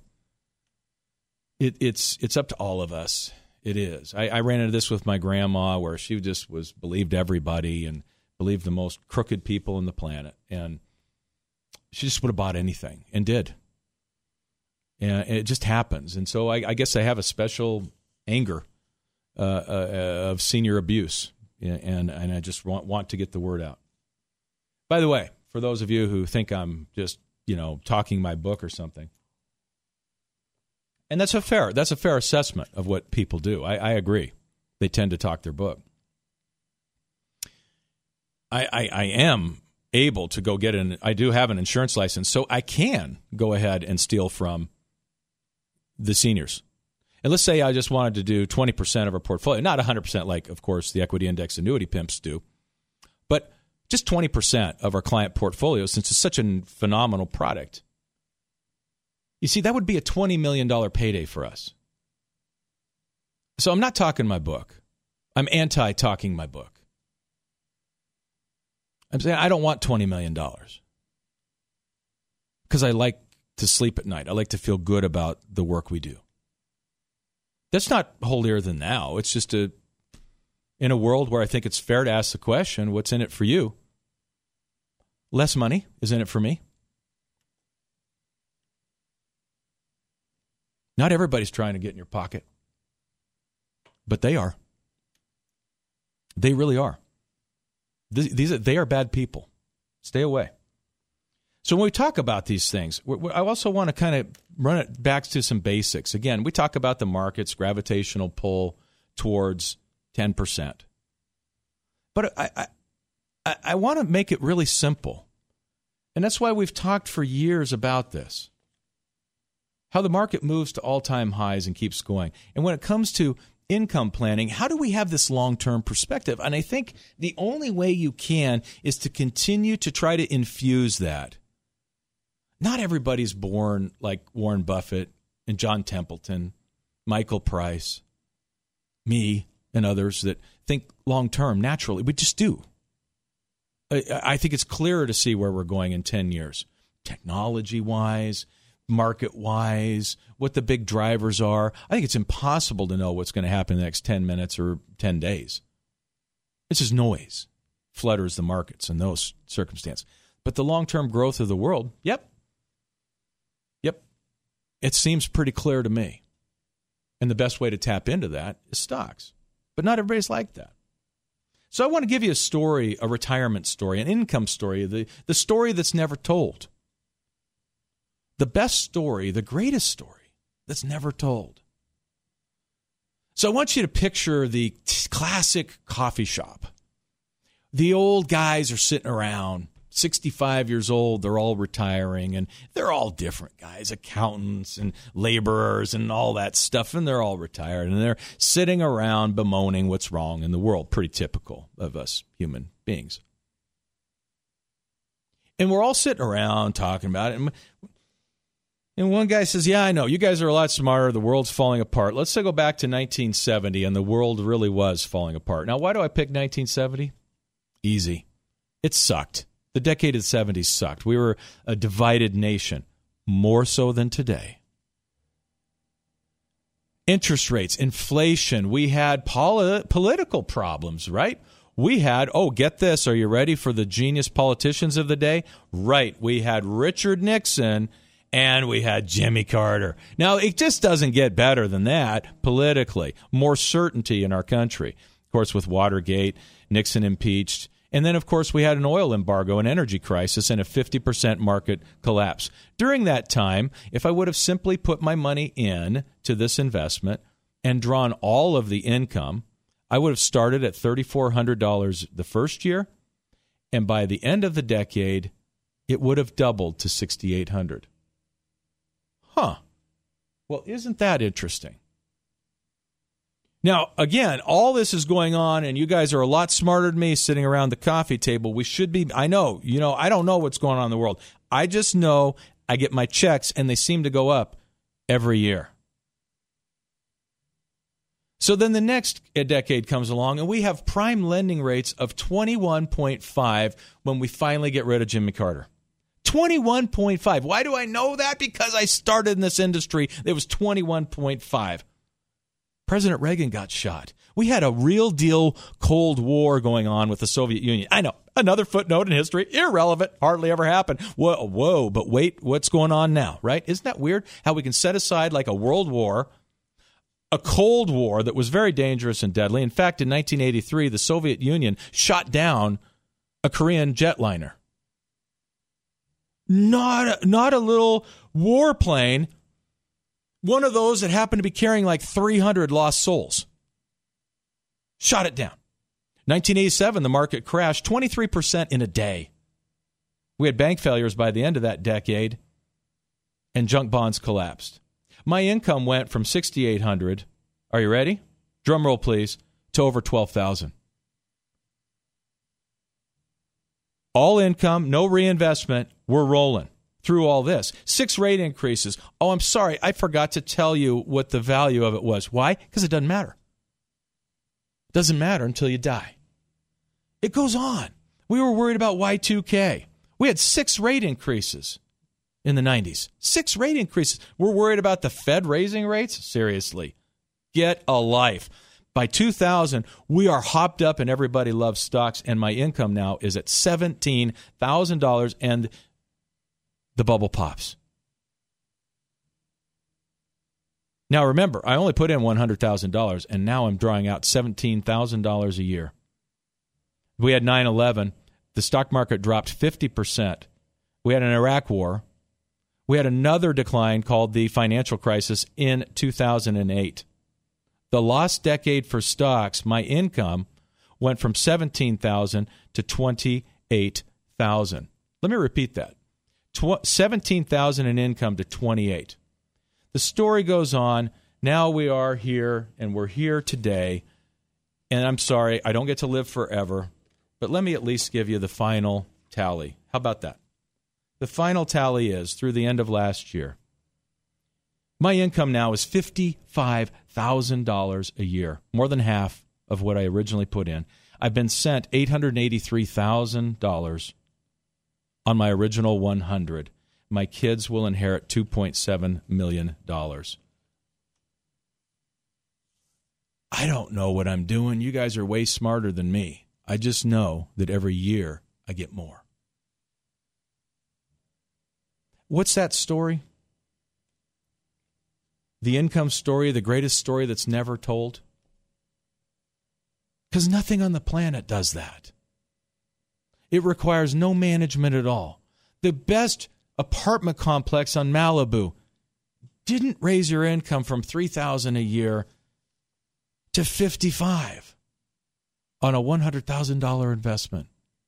It's up to all of us. It is. I ran into this with my grandma where she just believed everybody and believed the most crooked people on the planet. And she just would have bought anything and did. And it just happens. And so I guess I have a special anger of senior abuse. And I just want to get the word out. By the way, for those of you who think I'm just, talking my book or something, and that's a fair assessment of what people do. I agree. They tend to talk their book. I am able to go get I do have an insurance license, so I can go ahead and steal from the seniors. And let's say I just wanted to do 20% of our portfolio, not 100% like, of course, the equity index annuity pimps do, but just 20% of our client portfolio since it's such a phenomenal product. You see, that would be a $20 million payday for us. So I'm not talking my book. I'm anti-talking my book. I'm saying I don't want $20 million because I like to sleep at night. I like to feel good about the work we do. That's not holier than thou. It's just in a world where I think it's fair to ask the question, what's in it for you? Less money is in it for me. Not everybody's trying to get in your pocket, but they are. They really are. They are bad people. Stay away. So when we talk about these things, I also want to kind of run it back to some basics. Again, we talk about the market's gravitational pull towards 10%. But I want to make it really simple. And that's why we've talked for years about this. How the market moves to all-time highs and keeps going. And when it comes to income planning, how do we have this long-term perspective? And I think the only way you can is to continue to try to infuse that. Not everybody's born like Warren Buffett and John Templeton, Michael Price, me, and others that think long-term naturally. We just do. I think it's clearer to see where we're going in 10 years, technology-wise, market-wise, what the big drivers are. I think it's impossible to know what's going to happen in the next 10 minutes or 10 days. It's just noise, flutters the markets in those circumstances. But the long-term growth of the world, yep, it seems pretty clear to me. And the best way to tap into that is stocks. But not everybody's like that. So I want to give you a story, a retirement story, an income story, the story that's never told. The best story, the greatest story that's never told. So I want you to picture the classic coffee shop. The old guys are sitting around, 65 years old, they're all retiring, and they're all different guys, accountants and laborers and all that stuff, and they're all retired, and they're sitting around bemoaning what's wrong in the world, pretty typical of us human beings. And we're all sitting around talking about it, and one guy says, yeah, I know, you guys are a lot smarter, the world's falling apart. Let's go back to 1970, and the world really was falling apart. Now, why do I pick 1970? Easy. It sucked. The decade of the 70s sucked. We were a divided nation, more so than today. Interest rates, inflation. We had political problems, right? We had, get this, are you ready for the genius politicians of the day? Right, we had Richard Nixon and we had Jimmy Carter. Now, it just doesn't get better than that politically. More certainty in our country. Of course, with Watergate, Nixon impeached. And then, of course, we had an oil embargo, an energy crisis, and a 50% market collapse. During that time, if I would have simply put my money in to this investment and drawn all of the income, I would have started at $3,400 the first year, and by the end of the decade, it would have doubled to $6,800. Huh. Well, isn't that interesting? Now, again, all this is going on, and you guys are a lot smarter than me sitting around the coffee table. We should be, I know, I don't know what's going on in the world. I just know I get my checks, and they seem to go up every year. So then the next decade comes along, and we have prime lending rates of 21.5 when we finally get rid of Jimmy Carter. 21.5. Why do I know that? Because I started in this industry. It was 21.5. President Reagan got shot. We had a real deal Cold War going on with the Soviet Union. I know, another footnote in history, irrelevant, hardly ever happened. Whoa, but wait, what's going on now, right? Isn't that weird how we can set aside like a world war, a Cold War that was very dangerous and deadly. In fact, in 1983, the Soviet Union shot down a Korean jetliner. Not a little warplane. One of those that happened to be carrying like 300 lost souls. Shot it down. 1987, the market crashed 23% in a day. We had bank failures by the end of that decade, and junk bonds collapsed. My income went from $6,800, are you ready? Drum roll, please, to over $12,000. All income, no reinvestment, we're rolling through all this. 6 rate increases. Oh, I'm sorry, I forgot to tell you what the value of it was. Why? Because it doesn't matter. It doesn't matter until you die. It goes on. We were worried about Y2K. We had 6 rate increases in the 90s. 6 rate increases. We're worried about the Fed raising rates? Seriously. Get a life. By 2000, we are hopped up and everybody loves stocks, and my income now is at $17,000, and the bubble pops. Now remember, I only put in $100,000, and now I'm drawing out $17,000 a year. We had 9/11. The stock market dropped 50%. We had an Iraq war. We had another decline called the financial crisis in 2008. The lost decade for stocks, my income went from $17,000 to $28,000. Let me repeat that. $17,000 in income to $28,000. The story goes on. Now we are here, and we're here today. And I'm sorry, I don't get to live forever, but let me at least give you the final tally. How about that? The final tally is, through the end of last year, my income now is $55,000 a year, more than half of what I originally put in. I've been sent $883,000 on my original $100,000. My kids will inherit $2.7 million. I don't know what I'm doing. You guys are way smarter than me. I just know that every year I get more. What's that story? The income story, the greatest story that's never told? Because nothing on the planet does that. It requires no management at all. The best apartment complex on Malibu didn't raise your income from $3,000 a year to $55,000 on a $100,000 investment.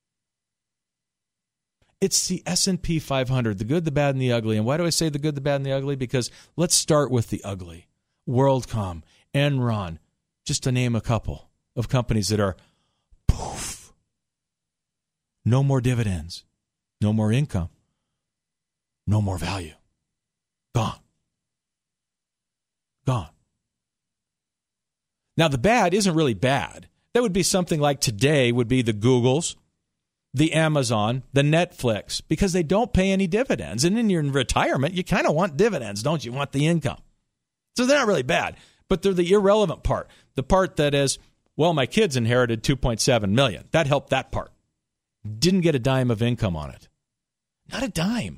It's the S&P 500, the good, the bad, and the ugly. And why do I say the good, the bad, and the ugly? Because let's start with the ugly. WorldCom, Enron, just to name a couple of companies that are poof. No more dividends, no more income, no more value. Gone. Gone. Now, the bad isn't really bad. That would be something like today would be the Googles, the Amazon, the Netflix, because they don't pay any dividends. And in your retirement, you kind of want dividends, don't you? You want the income. So they're not really bad, but they're the irrelevant part. The part that is, well, my kids inherited $2.7 million. That helped that part. Didn't get a dime of income on it. Not a dime.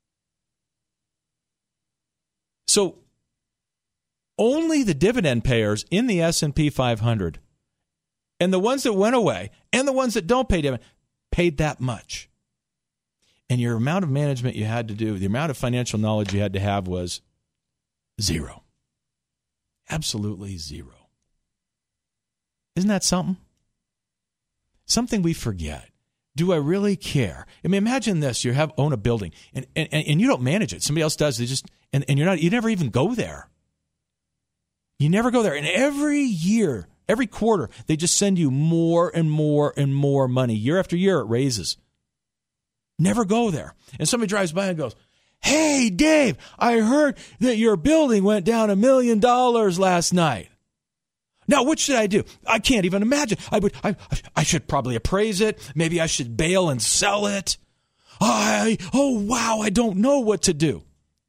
So only the dividend payers in the S&P 500 and the ones that went away and the ones that don't pay dividend paid that much. And your amount of management you had to do, the amount of financial knowledge you had to have was zero. Absolutely zero. Isn't that something? Something we forget. Do I really care? I mean, imagine this: you own a building and you don't manage it. Somebody else does. They just and you never even go there. You never go there. And every year, every quarter, they just send you more and more and more money. Year after year, it raises. Never go there. And somebody drives by and goes, "Hey, Dave, I heard that your building went down $1 million last night. Now, what should I do? I can't even imagine. I should probably appraise it. Maybe I should bail and sell it. Wow, I don't know what to do."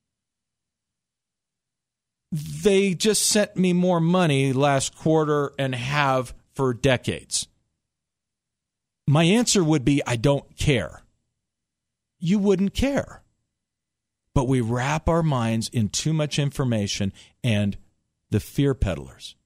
They just sent me more money last quarter and have for decades. My answer would be, I don't care. You wouldn't care. But we wrap our minds in too much information and the fear peddlers.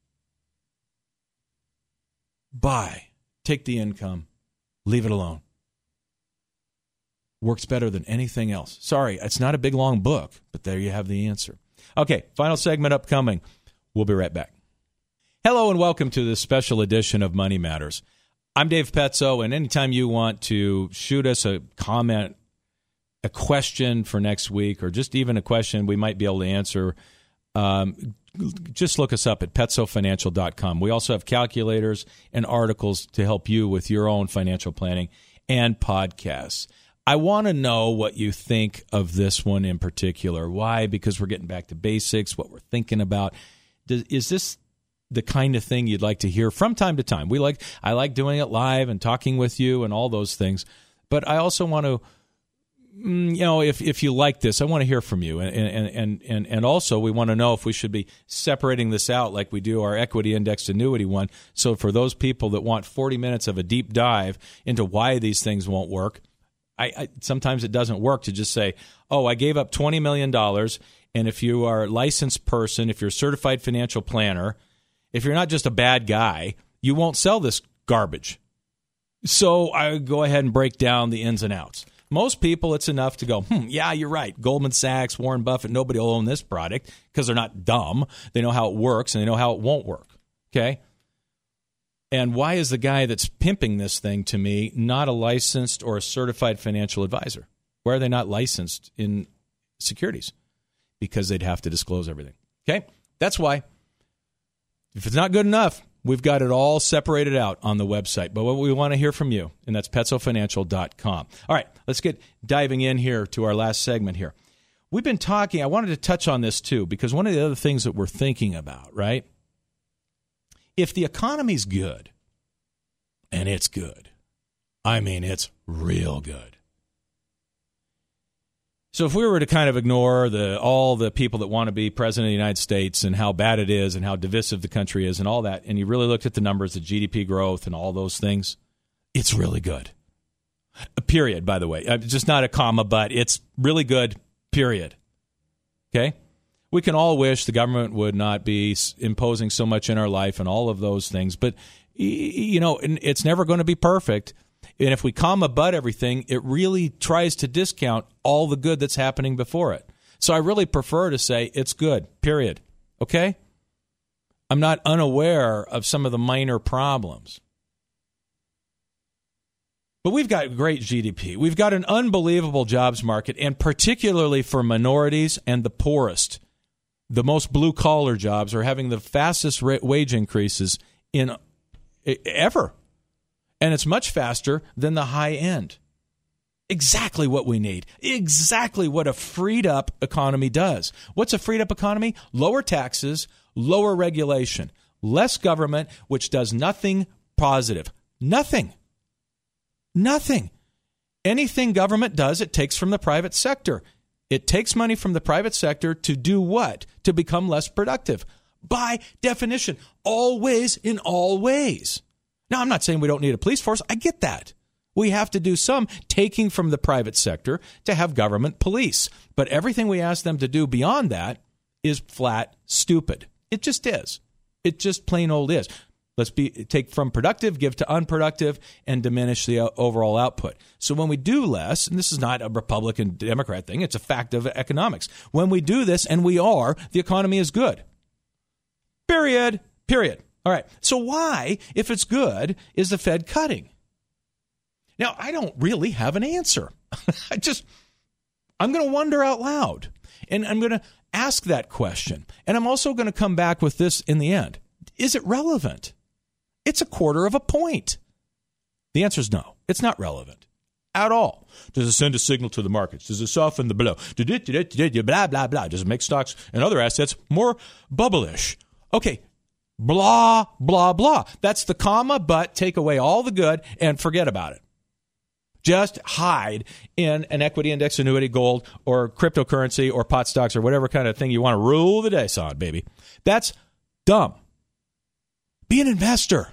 Buy, take the income, leave it alone. Works better than anything else. Sorry, it's not a big, long book, but there you have the answer. Okay, final segment upcoming. We'll be right back. Hello and welcome to this special edition of Money Matters. I'm Dave Pezzo, and anytime you want to shoot us a comment, a question for next week, or just even a question we might be able to answer, just look us up at petzofinancial.com. We also have calculators and articles to help you with your own financial planning and podcasts. I want to know what you think of this one in particular. Why? Because we're getting back to basics, what we're thinking about. Is this the kind of thing you'd like to hear from time to time? I like doing it live and talking with you and all those things. But I also want to, if you like this, I want to hear from you. And also we want to know if we should be separating this out like we do our equity indexed annuity one. So for those people that want 40 minutes of a deep dive into why these things won't work, I sometimes it doesn't work to just say, oh, I gave up $20 million, and if you are a licensed person, if you're a certified financial planner, if you're not just a bad guy, you won't sell this garbage. So I go ahead and break down the ins and outs. Most people, it's enough to go, yeah, you're right. Goldman Sachs, Warren Buffett, nobody will own this product because they're not dumb. They know how it works and they know how it won't work. Okay? And why is the guy that's pimping this thing to me not a licensed or a certified financial advisor? Why are they not licensed in securities? Because they'd have to disclose everything. Okay? That's why. If it's not good enough, we've got it all separated out on the website. But what we want to hear from you, and that's PetzoFinancial.com. All right, let's get diving in here to our last segment here. We've been talking, I wanted to touch on this too, because one of the other things that we're thinking about, right? If the economy's good, and it's good, I mean it's real good. So if we were to kind of ignore all the people that want to be president of the United States and how bad it is and how divisive the country is and all that, and you really looked at the numbers, the GDP growth and all those things, it's really good. Period, by the way. Just not a comma, but it's really good, period. Okay? We can all wish the government would not be imposing so much in our life and all of those things, but, you know, it's never going to be perfect. And if we comma but everything, it really tries to discount all the good that's happening before it. So I really prefer to say it's good, period. Okay? I'm not unaware of some of the minor problems. But we've got great GDP. We've got an unbelievable jobs market, and particularly for minorities and the poorest. The most blue-collar jobs are having the fastest wage increases in ever. And it's much faster than the high end. Exactly what we need. Exactly what a freed-up economy does. What's a freed-up economy? Lower taxes, lower regulation, less government, which does nothing positive. Nothing. Nothing. Anything government does, it takes from the private sector. It takes money from the private sector to do what? To become less productive. By definition, always in all ways. Now, I'm not saying we don't need a police force. I get that. We have to do some taking from the private sector to have government police. But everything we ask them to do beyond that is flat stupid. It just is. It just plain old is. Let's take from productive, give to unproductive, and diminish the overall output. So when we do less, and this is not a Republican Democrat thing, it's a fact of economics. When we do this, and we are, the economy is good. Period. All right. So why, if it's good, is the Fed cutting? Now, I don't really have an answer. I'm going to wonder out loud. And I'm going to ask that question. And I'm also going to come back with this in the end. Is it relevant? It's 1/4 point. The answer is no. It's not relevant at all. Does it send a signal to the markets? Does it soften the blow? Blah, blah, blah. Does it make stocks and other assets more bubblish? Okay. Blah, blah, blah. That's the comma, but take away all the good and forget about it. Just hide in an equity index annuity, gold, or cryptocurrency, or pot stocks, or whatever kind of thing you want to rule the dice on, baby. That's dumb. Be an investor.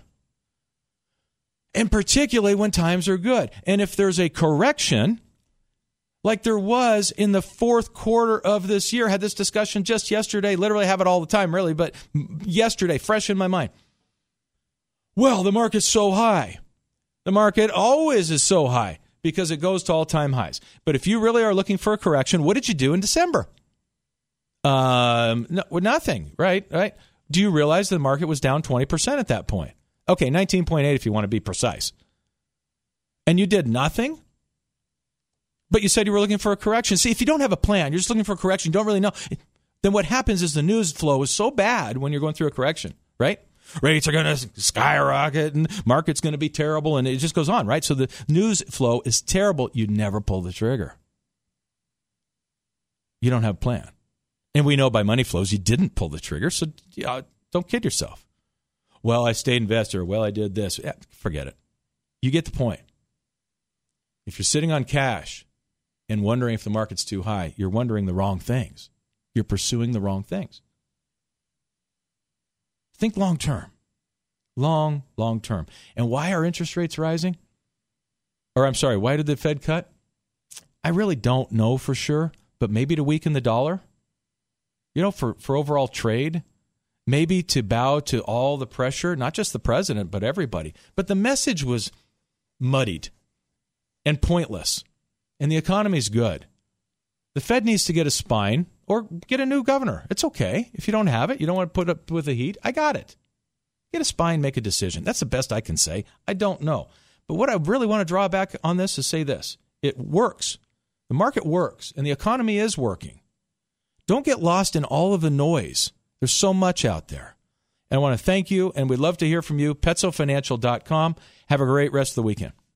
And particularly when times are good. And if there's a correction, like there was in the fourth quarter of this year, had this discussion just yesterday, literally have it all the time, really, but yesterday, fresh in my mind. Well, the market's so high. The market always is so high because it goes to all-time highs. But if you really are looking for a correction, what did you do in December? Nothing, right? Do you realize the market was down 20% at that point? Okay, 19.8 if you want to be precise. And you did nothing? But you said you were looking for a correction. See, if you don't have a plan, you're just looking for a correction, you don't really know, then what happens is the news flow is so bad when you're going through a correction, right? Rates are going to skyrocket and market's going to be terrible, and it just goes on, right? So the news flow is terrible. You never pull the trigger. You don't have a plan. And we know by money flows you didn't pull the trigger, so don't kid yourself. Well, I stayed investor. Well, I did this. Yeah, forget it. You get the point. If you're sitting on cash and wondering if the market's too high, you're wondering the wrong things. You're pursuing the wrong things. Think long term. Long term. And why are interest rates rising? Or I'm sorry, why did the Fed cut? I really don't know for sure, but maybe to weaken the dollar. You know, for overall trade. Maybe to bow to all the pressure, not just the president, but everybody. But the message was muddied and pointless, and the economy's good. The Fed needs to get a spine or get a new governor. It's okay. If you don't have it, you don't want to put up with the heat, I got it. Get a spine, make a decision. That's the best I can say. I don't know. But what I really want to draw back on this is say this. It works. The market works, and the economy is working. Don't get lost in all of the noise. There's so much out there. And I want to thank you, and we'd love to hear from you. PetsoFinancial.com. Have a great rest of the weekend.